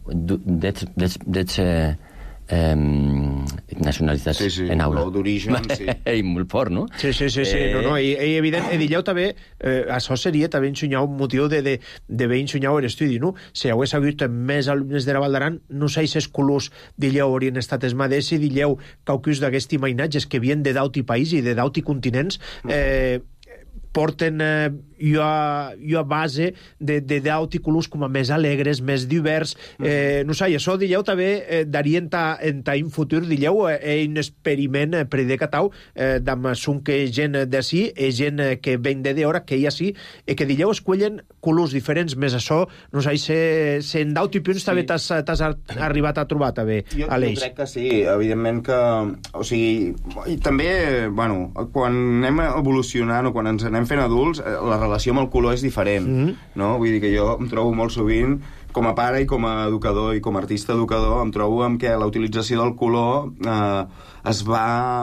d'ets eh, eh, nacionalitats sí, sí, en aula. D'origen, sí. I molt fort, no? Sí, sí, sí, sí. Eh... no, no, i, i evident, i dilleu també, eh, això seria també ensenyar un motiu de, de, de bé ensenyar l'estudi, no? Si hagués hagut més alumnes de la Val d'Aran, no sé si els colors dilleu haurien estat els mateixos, si dilleu caucus d'aquests imaginatges que vien de d'auti país i de d'auti continents, eh, porten eh, jo, a, jo a base de, de d'auti colors com a més alegres, més divers. Eh, no sé, això, dilleu, també eh, daria en ta, en ta en futur, dilleu, eh, un experiment eh, predecatau eh, d'amb son que gent d'ací i gent eh, que ven de d'hora, que hi ha sí, i que dilleu escollen colors diferents, més això, no sé, se, se en d'auti punts sí. també t'has arribat a trobar, també, jo, Aleix. Jo crec que sí, evidentment que... O sigui, i també, bueno, quan anem evolucionant o quan ens anem fent adults, la relació amb el color és diferent, mm-hmm. no? Vull dir que jo em trobo molt sovint, com a pare i com a educador i com a artista educador, em trobo amb que la utilització del color eh, es va...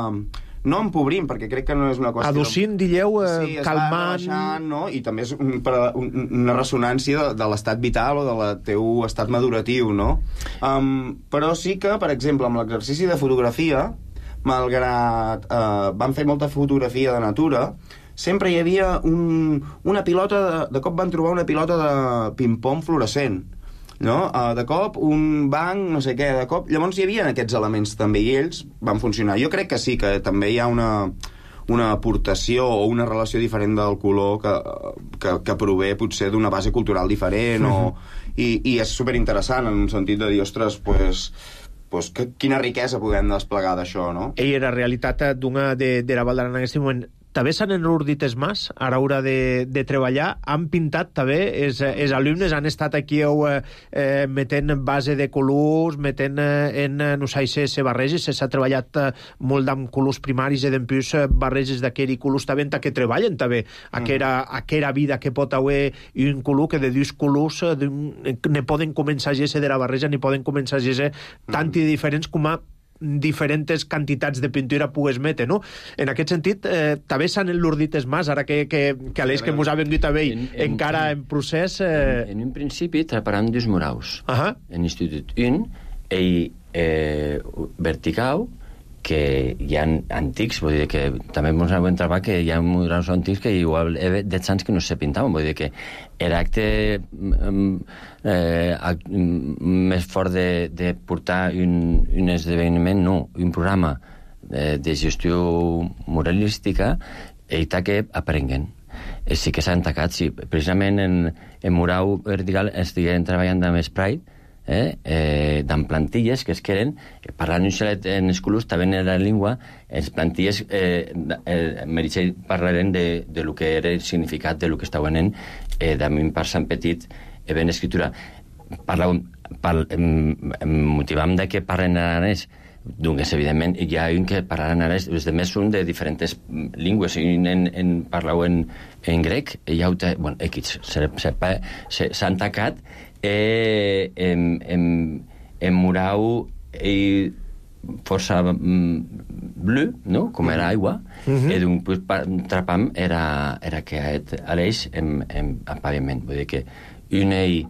no empobrint, perquè crec que no és una qüestió... Aducint, dilleu, eh, sí, calmant... Sí, baixant, no? I també és un, per, un, una ressonància de, de l'estat vital o del teu estat maduratiu, no? Um, però sí que, per exemple, amb l'exercici de fotografia, malgrat eh, van fer molta fotografia de natura, sempre hi havia un, una pilota, de, de cop van trobar una pilota de ping-pong fluorescent, no? Uh, de cop un banc, no sé què, de cop... Llavors hi havia aquests elements també i ells van funcionar. Jo crec que sí, que també hi ha una, una aportació o una relació diferent del color que, que, que prové potser d'una base cultural diferent, o, i, i és superinteressant en un sentit de dir, ostres, pues, pues, que, quina riquesa podem desplegar d'això, no? I la realitat d'una de, de la Val d'Aran en aquest moment, també s'han enordit els mas a l'hora de, de treballar, han pintat també, els, els alumnes han estat aquí eh, eh, metent base de colors, metent eh, en, no sé, se barreges, s'ha treballat eh, molt amb colors primaris i d'empús eh, barreges d'aquell colors també, que treballen també, mm. aquella, aquella vida que pot haver un color que de dos colors eh, ne poden començar a gese de la barreja, ni poden començar a gese mm. tant i diferents com a diferents quantitats de pintura pugues metre, no? En aquest sentit, eh, també s'han enlordit els mas, ara que, que, que a l'eix que mos ha vengut a veure en, en, encara en procés... Eh... En, en un principi treparant dos muraus. Uh -huh. En institut un, i eh, verticau, que hi ha antics, vull dir que també ens hem trobat que hi ha murals antics que igual he dets anys que no se pintaven, vull dir que era acte eh, act, més fort de, de portar un, un esdeveniment, no, un programa de, de gestió muralística i que aprenguen. Eh, sí que s'han tacat, sí. Precisament en, en mural vertical estiguem treballant amb Sprite, eh, eh, d'en plantilles que es queden, parlant un xalet en els colors, també en la llengua, les plantilles eh, eh, mereixen parlarem de, de lo que era el significat de lo que estaven en eh, d'un part Sant Petit eh, ben escritura. Parlàvem, par, em, em motivàvem de que parlen aranès, doncs, evidentment, hi ha un que parla en aranès, els altres són de diferents llengües, un en, en, parlau en, en grec, i altre, bueno, X, s'han tacat eh, en, en, en murau i força mm, blu, no?, com era aigua, uh-huh. i d'un pues, trapam era, era que a l'eix en, en, en paviment. Vull dir que un ell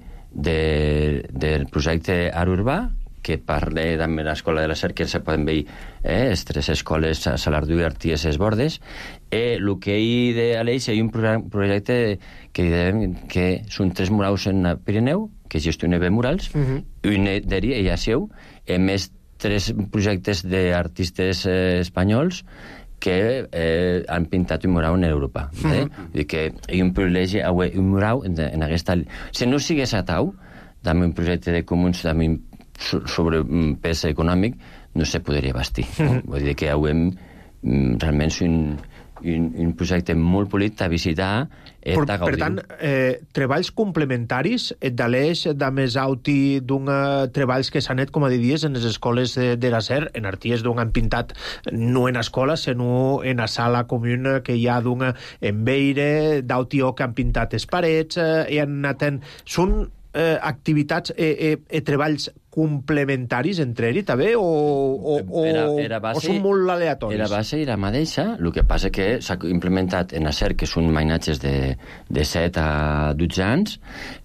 de, del projecte Art Urbà, que parla també de l'Escola de la Ser, que se poden veure eh, les tres escoles a Salardú i Arties es Bordes, i el que hi de l'eix hi ha un projecte que diem que són tres murals en el Pirineu, que gestiona bé murals, uh-huh. un d'eri, ella seu, i més tres projectes d'artistes eh, espanyols que eh, han pintat un mural en Europa. Uh-huh. Eh? Vull dir que hi ha un privilegi haver un mural en, en aquesta... Si no sigués a tau, també un projecte de comuns, també un sobre un pes econòmic, no se podria bastir. No? Vull dir que hauem realment un, un, un projecte molt polit a visitar. Per, per tant, eh, treballs complementaris de l'eix, de més auti d'un treballs que s'han fet, com a diries, en les escoles de, de la Ser, en Arties d'un han pintat no en escola, sinó en la sala comuna que hi ha d'un en Beire, d'Autió que han pintat les parets, eh, i han anat en... Són eh, activitats i eh, eh, eh, treballs complementaris entre ells, també, o, o, o, era, era base, o són molt aleatoris? La base era mateixa, el que passa que s'ha implementat en la Ser, que són mainatges de, de set a dotze anys,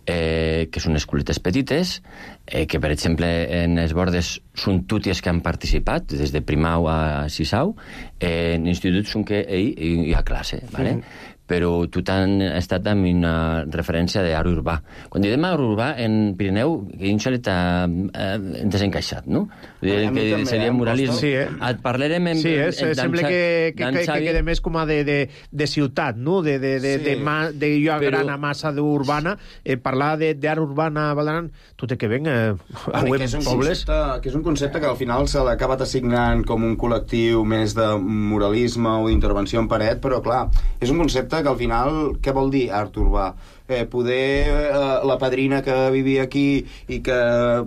eh, que són escoletes petites, eh, que, per exemple, en els Bordes són túties que han participat, des de primau a sisau, eh, en instituts són que ell hi ha classe, ¿vale? Mm. Però tot han estat amb una referència d'art urbà. Quan diem art urbà, en Pirineu, un xalet ha eh, desencaixat, no? Que també, seria muralisme. Sí, eh? Et parlarem en... Sí, eh? en sembla que, que, que, que queda més com a de, de, de ciutat, no? De, de, de, sí. de, ma, de jo però... grana massa d'urbana. Eh, parlar d'art urbana a Valdaran, tot i que ven eh, a que, és un concepte, que és un concepte que al final se l'ha acabat assignant com un col·lectiu més de muralisme o d'intervenció en paret, però clar, és un concepte que al final, què vol dir art urbà? Eh, poder eh, la padrina que vivia aquí i que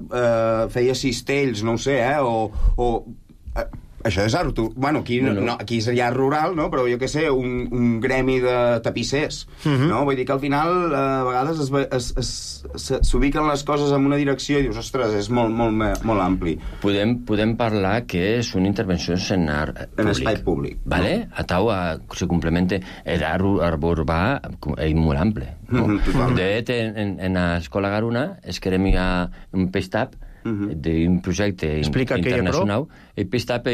eh, feia cistells, no ho sé, eh? O... o eh, això és art urbà. Bueno, aquí, no, no, aquí seria rural, no? Però jo què sé, un, un gremi de tapissers, uh-huh. no? Vull dir que al final eh, a vegades es, es, es, s'ubiquen les coses en una direcció i dius, ostres, és molt, molt, molt ampli. Podem, podem parlar que són intervencions en art públic. En espai públic. Vale? No? A tau a, se complemente l'art urbà és molt ample. No? Mm-hmm, de fet, en, en l'escola Garuna es querem a un pestap Uh-huh. d'un projecte Explica internacional. El pistap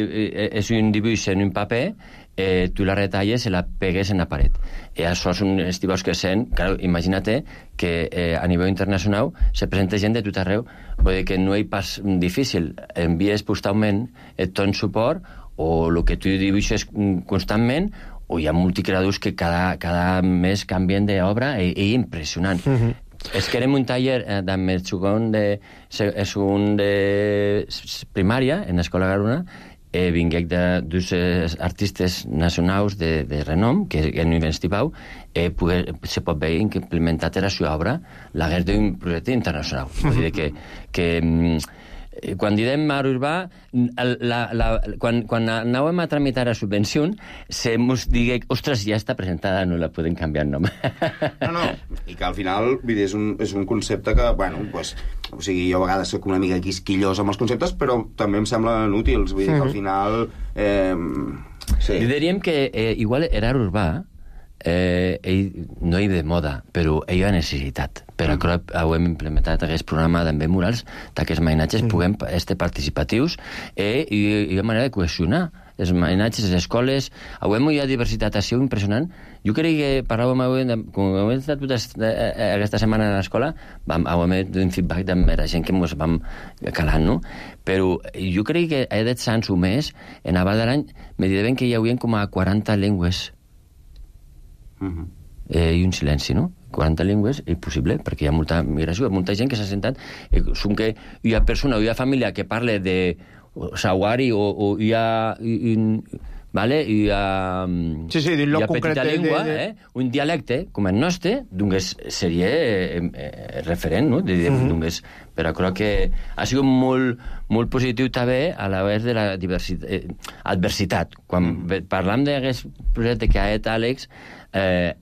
és un dibuix en un paper, eh, tu la retalles i la pegues en la paret. I això són els dibuixos que sent, claro, imagina't que eh, a nivell internacional se presenta gent de tot arreu, vull dir que no és pas difícil, envies postalment et ton suport o el que tu dibuixes constantment, o hi ha multicreadors que cada, cada mes canvien d'obra, i, i impressionant. Uh-huh. És que érem un taller eh, de segon de, segon de primària, en l'escola Garuna, eh, vinguec de dos artistes nacionals de, de renom, que en Universitat eh, poder, se pot veure que implementat la seva obra la guerra d'un projecte internacional. Vull dir que, que quan direm art urbà, la, la, quan, quan anàvem a tramitar la subvenció, se mos digui, ostres, ja està presentada, no la podem canviar el nom. No, no, i que al final vull dir, és, un, és un concepte que, bueno, pues, o sigui, jo a vegades soc una mica quisquillós amb els conceptes, però també em semblen útils, vull dir que al final... Eh, sí. Diríem que eh, igual l'art urbà eh, ell, no hi de moda, però ell ha necessitat. Per mm. això hem implementat aquest programa també murals, d'aquests mainatges mm. puguem estar participatius eh, i, i una manera de cohesionar els mainatges, les escoles. Avui hi ha diversitat així impressionant. Jo crec que parlàvem avui, com hem estat tota aquesta setmana a l'escola, vam haver un feedback de la gent que ens vam calant, no? Però jo crec que a deu anys o més, en abans de l'any, me diuen que hi havia com a quaranta llengües. Uh-huh. Eh, i un silenci, no? quaranta llengües, és possible, perquè hi ha molta migració, molta gent que s'ha sentat, eh, som que hi ha persona, hi ha família que parla de sahari, o, o hi ha... I, i, vale? Hi ha, sí, sí, hi ha petita llengua, de, de... Eh? Un dialecte, com el nostre, doncs seria eh, eh, referent, no? De, uh-huh. Però crec que ha sigut molt, molt positiu també a l'haver de la diversitat, eh, adversitat. Quan uh-huh. parlam d'aquest projecte que ha fet Àlex, eh,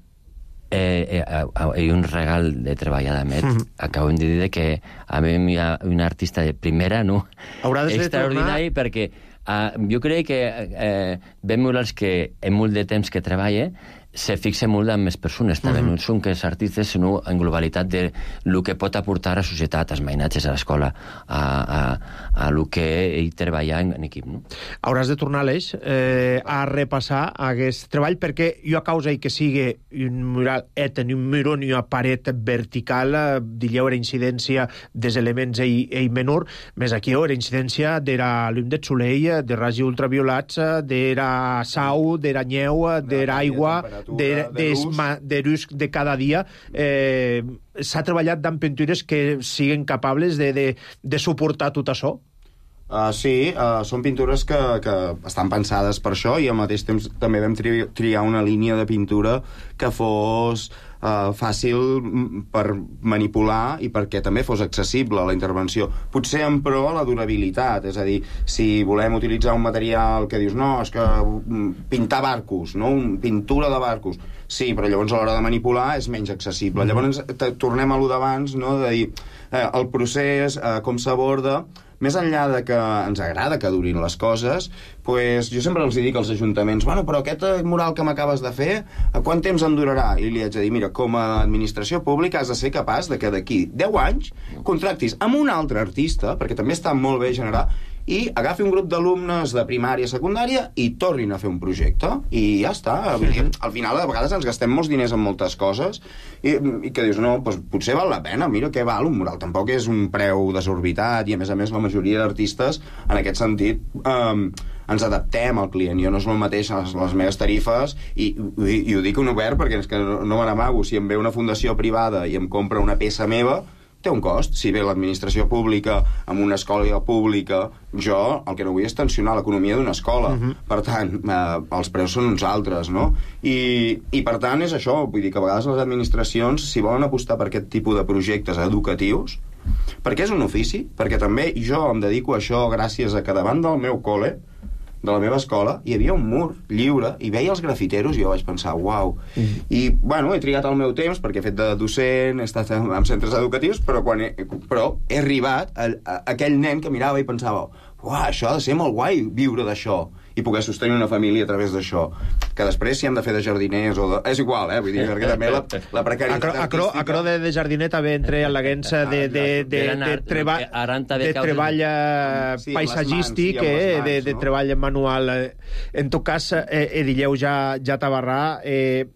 Eh, eh, hi ha un regal de treballar d'Amet. Mm. Acabem de dir que a mi hi ha un artista de primera, no? Extraordinari, perquè eh, jo crec que eh, ben murals que en molt de temps que treballa se fixa molt en les persones, també. Mm-hmm. No són que els artistes, sinó en globalitat de el que pot aportar a la societat, als mainatges, a l'escola, a, a, a el que ell treballa en, en equip. No? Hauràs de tornar, Aleix, eh, a repassar aquest treball, perquè jo a causa que sigui un mural eten, un muro ni una paret vertical, eh, dilleu era incidència dels elements ei, ei menor, més aquí era incidència d'era llum de soleil, de ragi ultraviolats, d'era sau, d'era nyeu, d'era aigua, de, de, de rusc de cada dia. Eh, s'ha treballat amb pintures que siguin capables de, de, de suportar tot això? Uh, sí, uh, són pintures que, que estan pensades per això, i al mateix temps també vam tri triar una línia de pintura que fos uh, fàcil per manipular i perquè també fos accessible a la intervenció. Potser en pro a la durabilitat, és a dir, si volem utilitzar un material que dius, no, és que pintar barcos, no? Pintura de barcos. Sí, però llavors a l'hora de manipular és menys accessible. Mm. Llavors tornem a lo d'abans, no? De dir, eh, el procés, eh, com s'aborda. Més enllà de que ens agrada que durin les coses, pues, jo sempre els dic als ajuntaments, bueno, però aquest mural que m'acabes de fer, a quant temps em durarà? I li haig de dir, mira, com a administració pública has de ser capaç de que d'aquí deu anys contractis amb un altre artista, perquè també està molt bé generar, i agafi un grup d'alumnes de primària, secundària i tornin a fer un projecte i ja està. Al final a vegades ens gastem molts diners en moltes coses i, i que dius, no, doncs potser val la pena, mira què val un mural, tampoc és un preu desorbitat, i a més a més la majoria d'artistes en aquest sentit eh, ens adaptem al client. Jo no és el mateix les, les meves tarifes i, i, i ho dic en obert perquè és que no, no me n'amago. Si em ve una fundació privada i em compra una peça meva, té un cost. Si ve l'administració pública amb una escola pública, jo el que no vull és tensionar l'economia d'una escola. Uh-huh. Per tant, eh, els preus són uns altres, no? I, i per tant és això, vull dir que a vegades les administracions, si volen apostar per aquest tipus de projectes educatius, perquè és un ofici, perquè també jo em dedico a això gràcies a que davant del meu col·le, de la meva escola, hi havia un mur lliure i veia els grafiteros i jo vaig pensar, uau. Mm. I, bueno, he trigat el meu temps perquè he fet de docent, he estat en, en centres educatius, però, quan he, però he arribat a, a, a aquell nen que mirava i pensava, uau, això ha de ser molt guai viure d'això i poder sostenir una família a través d'això. Que després si hem de fer de jardiners o de... És igual, eh? Vull dir, perquè també la, la precarietat acro, artística... Acro de, de jardiner també entre en la guença de, de, de, de, de, treba, de treball sí, paisatgístic, mans, eh? Mans, de, de no? Treball manual. En tot cas, eh, Edilleu ja, ja Tabarrà, eh,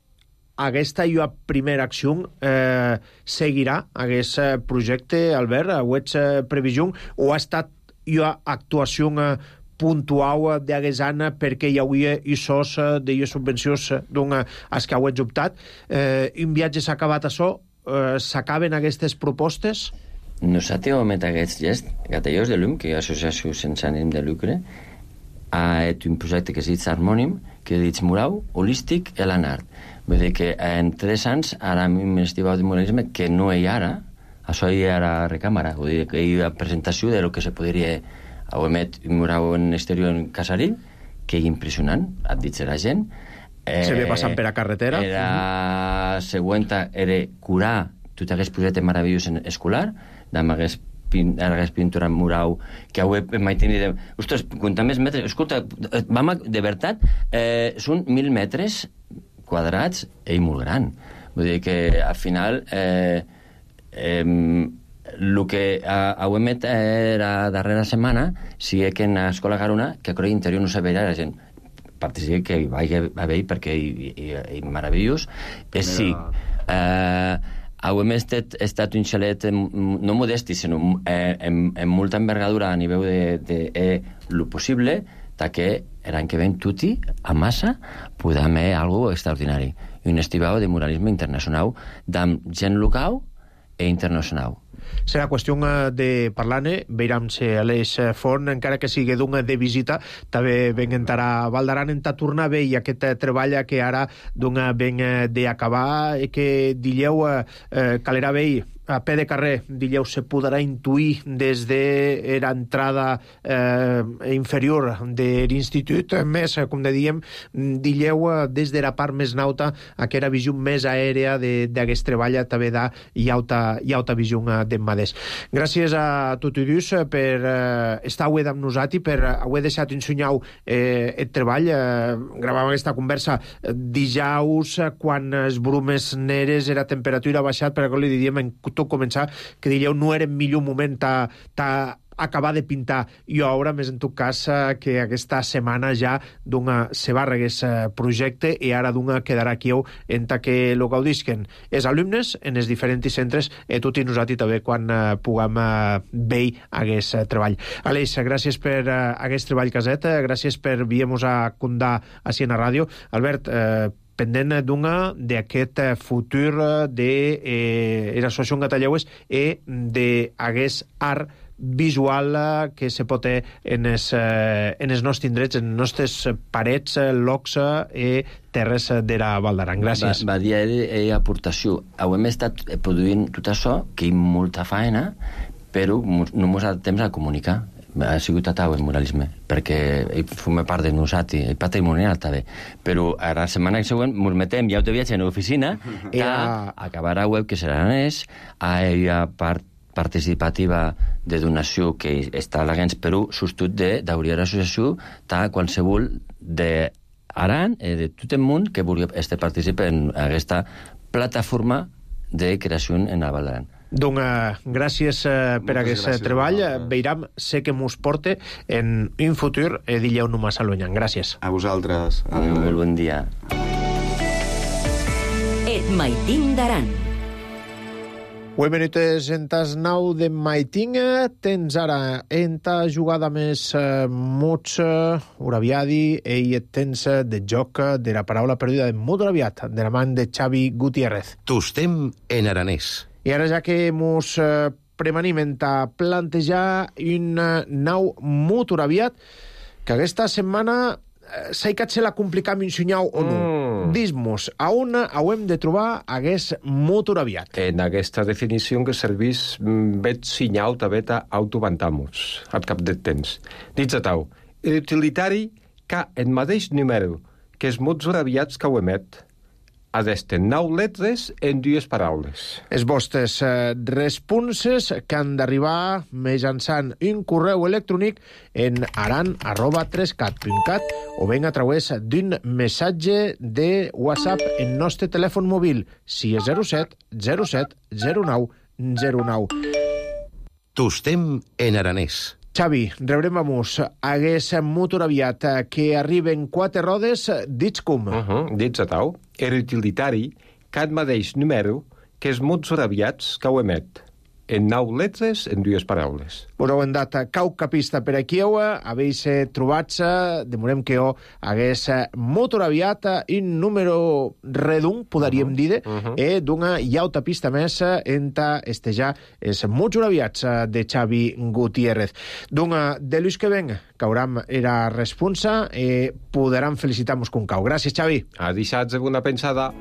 aquesta i la primera acció eh, seguirà aquest projecte, Albert? Ho ets eh, previsió? O ha estat i actuació eh, puntuau d'aguest any perquè hi hauria i sos de subvencions d'un als que heu optat. Eh, un viatge s'ha acabat això? Eh, s'acaben aquestes propostes? Nosaltres hem fet aquest gest, Gatellers de l'U M, que és l'associació sense ànim de lucre, ha fet un projecte que es diu Harmònim, que es diu Murau, Holístic i l'Anart. Vull dir que en tres anys ara un festival de muralisme que no hi ha ara, això hi ha ara a recàmera, vull dir que hi ha presentació de lo que se podria... Heu emet un murau en exterior en Casarill, que és impressionant, et dit la gent. Eh, se ve passant per a carretera. La següent era curar tot aquest projecte meravellós en escolar, amb aquest hagués pintura en murau que avui mai tenia... Ostres, comptar més metres... Escolta, vam, de veritat, eh, són mil metres quadrats i molt gran. Vull dir que, al final, eh, eh, el que heu emet eh, la darrera setmana sigui que en l'escola Garona, que a Croi Interior no se veia la gent participi que hi vagi a veure perquè és meravellós. És sí... Eh, Hem estat, estat un xalet no modesti, sinó eh, amb, amb molta envergadura a nivell de, de eh, lo possible, que l'any que ven tutti, a massa, podem fer algo extraordinari. Un festival de muralisme internacional, amb gent local i internacional. Serà qüestió de parlar-ne, veurem si l'eix font, encara que sigui d'un de visita, també venguem a Valdaran en ta tornar a veure aquest treball que ara d'un ben d'acabar i que dilleu eh, calera veure a peu de carrer, dilleu, se podrà intuir des de l'entrada eh, inferior de l'institut, més, com de diem, dilleu des de la part més nauta aquella visió més aèria d'aquest treball, també da hi alta, hi alta visió d'en Madès. Gràcies a tots per eh, estar avui amb nosaltres, per haver deixat ensenyar eh, el treball. Eh, gravàvem aquesta conversa dijous, quan les brumes neres i la temperatura ha baixat, perquè li diríem en tot començar, que diríeu no era el millor moment a, a acabar de pintar. Jo ara, més en tot cas, que aquesta setmana ja d'una se va aquest projecte i ara d'una quedarà aquí en que lo gaudisquen els alumnes en els diferents centres i tot i nosaltres també quan eh, puguem eh, veure aquest treball. Aleix, gràcies per eh, aquest treball que has fet, gràcies per vir-nos a contar a Siena Ràdio. Albert, eh, pendent d'una d'aquest futur de eh, l'associació Gatalleues i d'aquest art visual que se pot fer en els, eh, en els nostres indrets, en les nostres parets, locs i terres de la Val d'Aran. Gràcies. Va, va dir i aportació. Hem estat produint tot això, que hi ha molta feina, però no ens ha temps a comunicar. Ha sigut atau el muralisme, perquè ell forma part de nosaltres, el patrimonial també. Però a la setmana següent ens metem ja de viatge en l'oficina que a... acabarà web que serà anès, hi ha part participativa de donació que està a l'Agens Perú, substitut de d'obrir l'associació a qualsevol d'Aran i de tot el món que vulgui este participe en aquesta plataforma de creació en la Val d'Aran. Doncs gràcies eh, per Moltes aquest gràcies, treball. vosaltres. Veiram, sé que mos porte en un futur eh, dilleu només a l'Onyan. Gràcies. A vosaltres. Un molt bon dia. Et maitim d'Aran. Huit minuts en tas nou de Maiting. Tens ara en ta jugada més eh, mots, Uraviadi, i tens eh, de joc de la paraula perduda de Mut Uraviat, de la man de Xavi Gutiérrez. Tostem en aranès. I ara ja que mos eh, premanim a plantejar un eh, nou Mut Uraviat, que aquesta setmana eh, s'ha icat se la complicar amb un senyal o no. Mm. Dis-mos, a on hem de trobar aquest Mut Uraviat? En aquesta definició que serveix bet senyal també autobantamos, al cap de temps. Dits a tau, l'utilitari que el mateix número que els mots uraviats que ho emet ha d'estar nou lletres en dues paraules. Els vostres eh, responses que han d'arribar mitjançant un correu electrònic en aran arroba trescat punt cat o ben a través d'un missatge de WhatsApp en nostre telèfon mòbil sis zero set zero set zero nou zero nou. Tostem en aranès. Xavi, rebrem a mus hagués Mut Uraviat que arriben quatre rodes, dits com? Uh -huh, dits a tau, era utilitari que el mateix número que els mots uraviats que ho emet. en nou letres, en dues paraules. Us heu andat cauca pista per aquí, habéis trobat, demorem que jo hagués motor aviat un número redung, podríem uh -huh. dir, uh -huh. eh, d'una llauta pista més enta estejar és motor aviats de Xavi Gutiérrez. D'una de Luis que ven, cauram era responsa, eh, podran felicitar-nos con cau. Gràcies, Xavi. A deixats de bona pensada.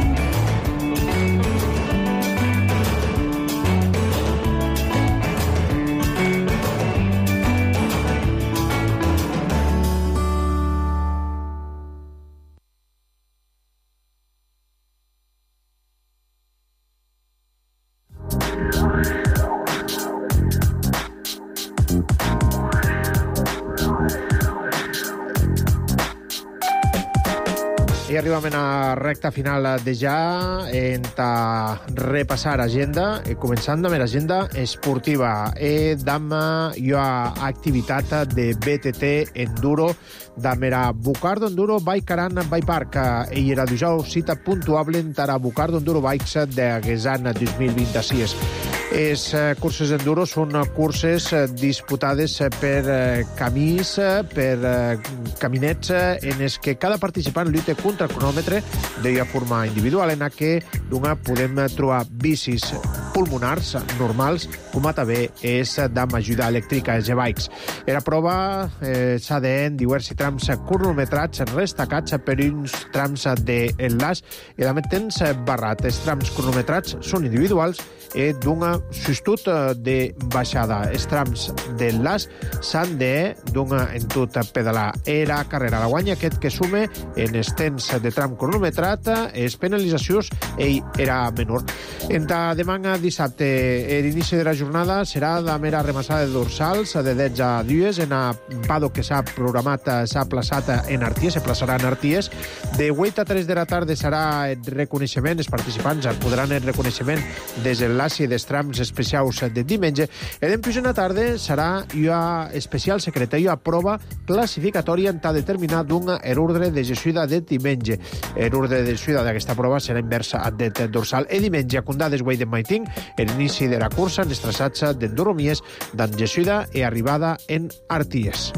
I arribem a la recta final de ja en ta repassar agenda, eh, començant amb l'agenda esportiva. Eh, dam jo a activitat de B T T Enduro, dam era Bucardo Enduro Bike Aran Bike Park. I era dijous cita puntuable en tara Bucardo Enduro Bikes d'Aguesan dos mil vint-i-sis. Les eh, curses d'enduro són curses eh, disputades eh, per eh, camins, eh, per eh, caminets eh, en els que cada participant lluita contra el cronòmetre de forma individual, en què d'una podem trobar bicis pulmonars normals, com a també és d'am ajuda elèctrica, G-Bikes. Era prova eh, s'ha d'en diversos trams cronometrats restacats per uns trams d'enllaç i també tens barrat. Els trams cronometrats són individuals i d'una sustut de baixada. Els trams d'enllaç s'han de d'una en tot pedalar. Era carrera la guanya aquest que sume en els temps de tram cronometrat, les penalitzacions ell era menor. En demà dissabte l'inici de la jornada serà la mera remassada de dorsals de dotze a dues en a Pado que s'ha programat, s'ha plaçat en Arties, se plaçarà en Arties. De vuit a tres de la tarda serà el reconeixement, els participants podran el reconeixement des del l'àcid dels trams especials de diumenge. I després en la tarda serà una especial secreta, una prova classificatòria en determinar d'un ordre de gesuïda de diumenge. L'ordre de gesuïda d'aquesta prova serà inversa a det dorsal. I diumenge, a Condades Way de Maiting, l'inici de la cursa en els traçats d'endoromies d'en gesuïda i arribada en Arties.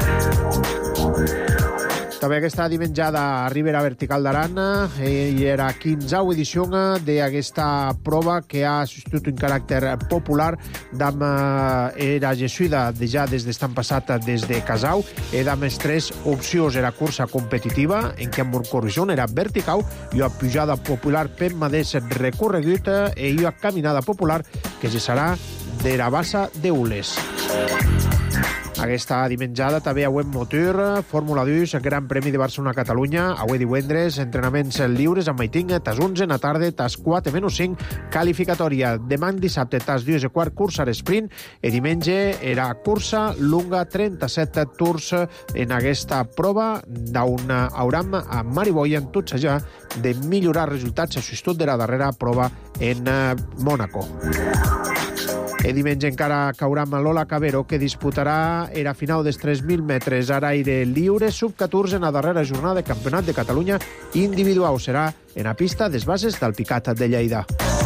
També aquesta dimenjada arriba vertical d'Aran i era quinzena edició d'aquesta prova que ha substitut un caràcter popular d'am era gesuïda ja des d'estan passat des de Casau i d'am les tres opcions. Era cursa competitiva en què amb un corrigió era vertical i una pujada popular per madès recorregut i una caminada popular que ja serà de la bassa d'Eules. Aquesta dimenjada també a Web Motor, Fórmula dos, Gran Premi de Barcelona-Catalunya, avui divendres, entrenaments lliures amb Maiting, tas onze, en la tarda, tas quatre menys cinc, qualificatòria. Demà dissabte, tas dues i quart, cursa l'esprint, i diumenge era cursa lunga, trenta-set tours en aquesta prova, d'on hauram a Mariboia en tots allà de millorar resultats a substitut de la darrera prova en Mònaco. El diumenge encara caurà amb Lola Cabero, que disputarà era final dels tres mil metres a l'aire lliure, sub catorze en la darrera jornada de Campionat de Catalunya individual. Serà en la pista des bases del Picat de Lleida.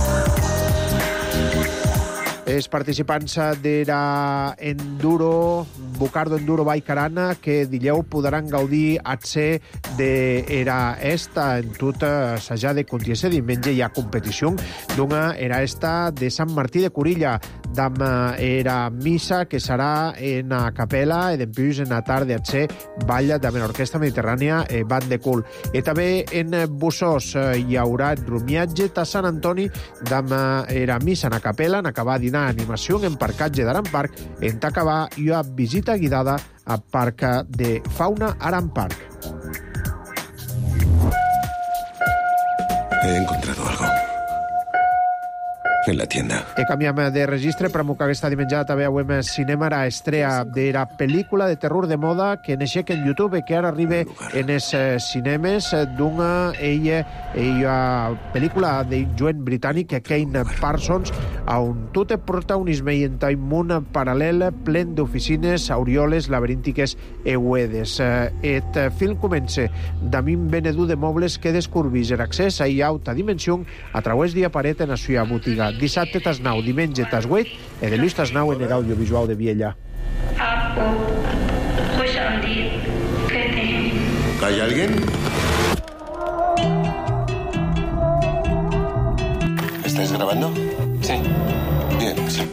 Els participants de l'Enduro, Bucardo Enduro Bike Aran, que dileu podran gaudir a ser de era esta en tota s'ha de continuar diumenge hi ha competició d'una era esta de Sant Martí de Corilla d'am era missa que serà en a capella i després en la tarda a ser balla de l'Orquestra Mediterrània eh, Band de Cul. I també en Bussós eh, hi haurà rumiatge a Sant Antoni d'am era missa en a capella en acabar dinar animació en parcatge d'Aran Park en acabar i una visita guidada al Parc de Fauna Aran Park. He encontrado algo. En la tienda. E canviem de registre, però que aquesta dimenjada també veiem cinema, la estrella de la pel·lícula de terror de moda que neixec en YouTube i que ara arriba en els cinemes d'una ella, ella pel·lícula d'un joven britànic, Kane Parsons, on tot el protagonisme i en un món paral·lel plen d'oficines, aureoles laberíntiques i uedes. El film comença amb un venedor de mobles que descobreix l'accés a alta dimensió a través d'una paret en la seva botiga. Dissabte tas nau, diumenge tas vuit, e de l'ús tas nau en l'audiovisual de Viella. ¿Hay alguien? ¿Estáis grabando? Sí. Bien, sí.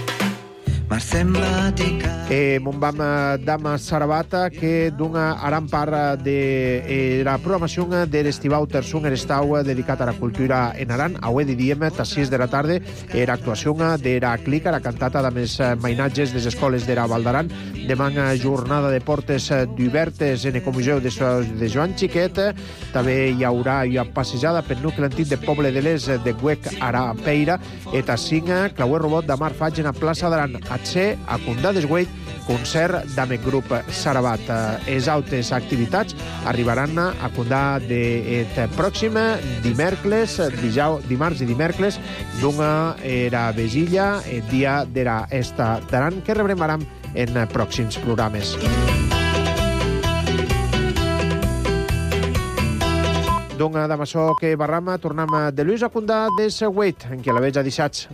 E mon vam dama Sarabata que dunga aran part de eh, la programación de l'estivau terçun erestau dedicat a la cultura en Aran. Avui de diem, a sis de la tarde, era actuació de la Clica, la cantata de més mainatges des escoles de la Val d'Aran. Demà jornada de portes d'obertes en el Comiseu de, de Joan Xiquet. També hi haurà una passejada per nucli antic de Poble de l'Es de Güec a Peira. Et a cinc, Clauer Robot de Mar Faig en la plaça d'Aran. A C, a Condà d'Esgueit, concert d'Amec Grup Sarabat. Les altres activitats arribaran a Condà de pròxim dimèrcles, dimarts i dimèrcles, d'una era Vesilla, el dia de la Esta d'Aran, que rebrem en pròxims programes. Doncs, d'amaçò que barram, tornem de l'ús a Condà d'Esgueit, en què la veig a dissats.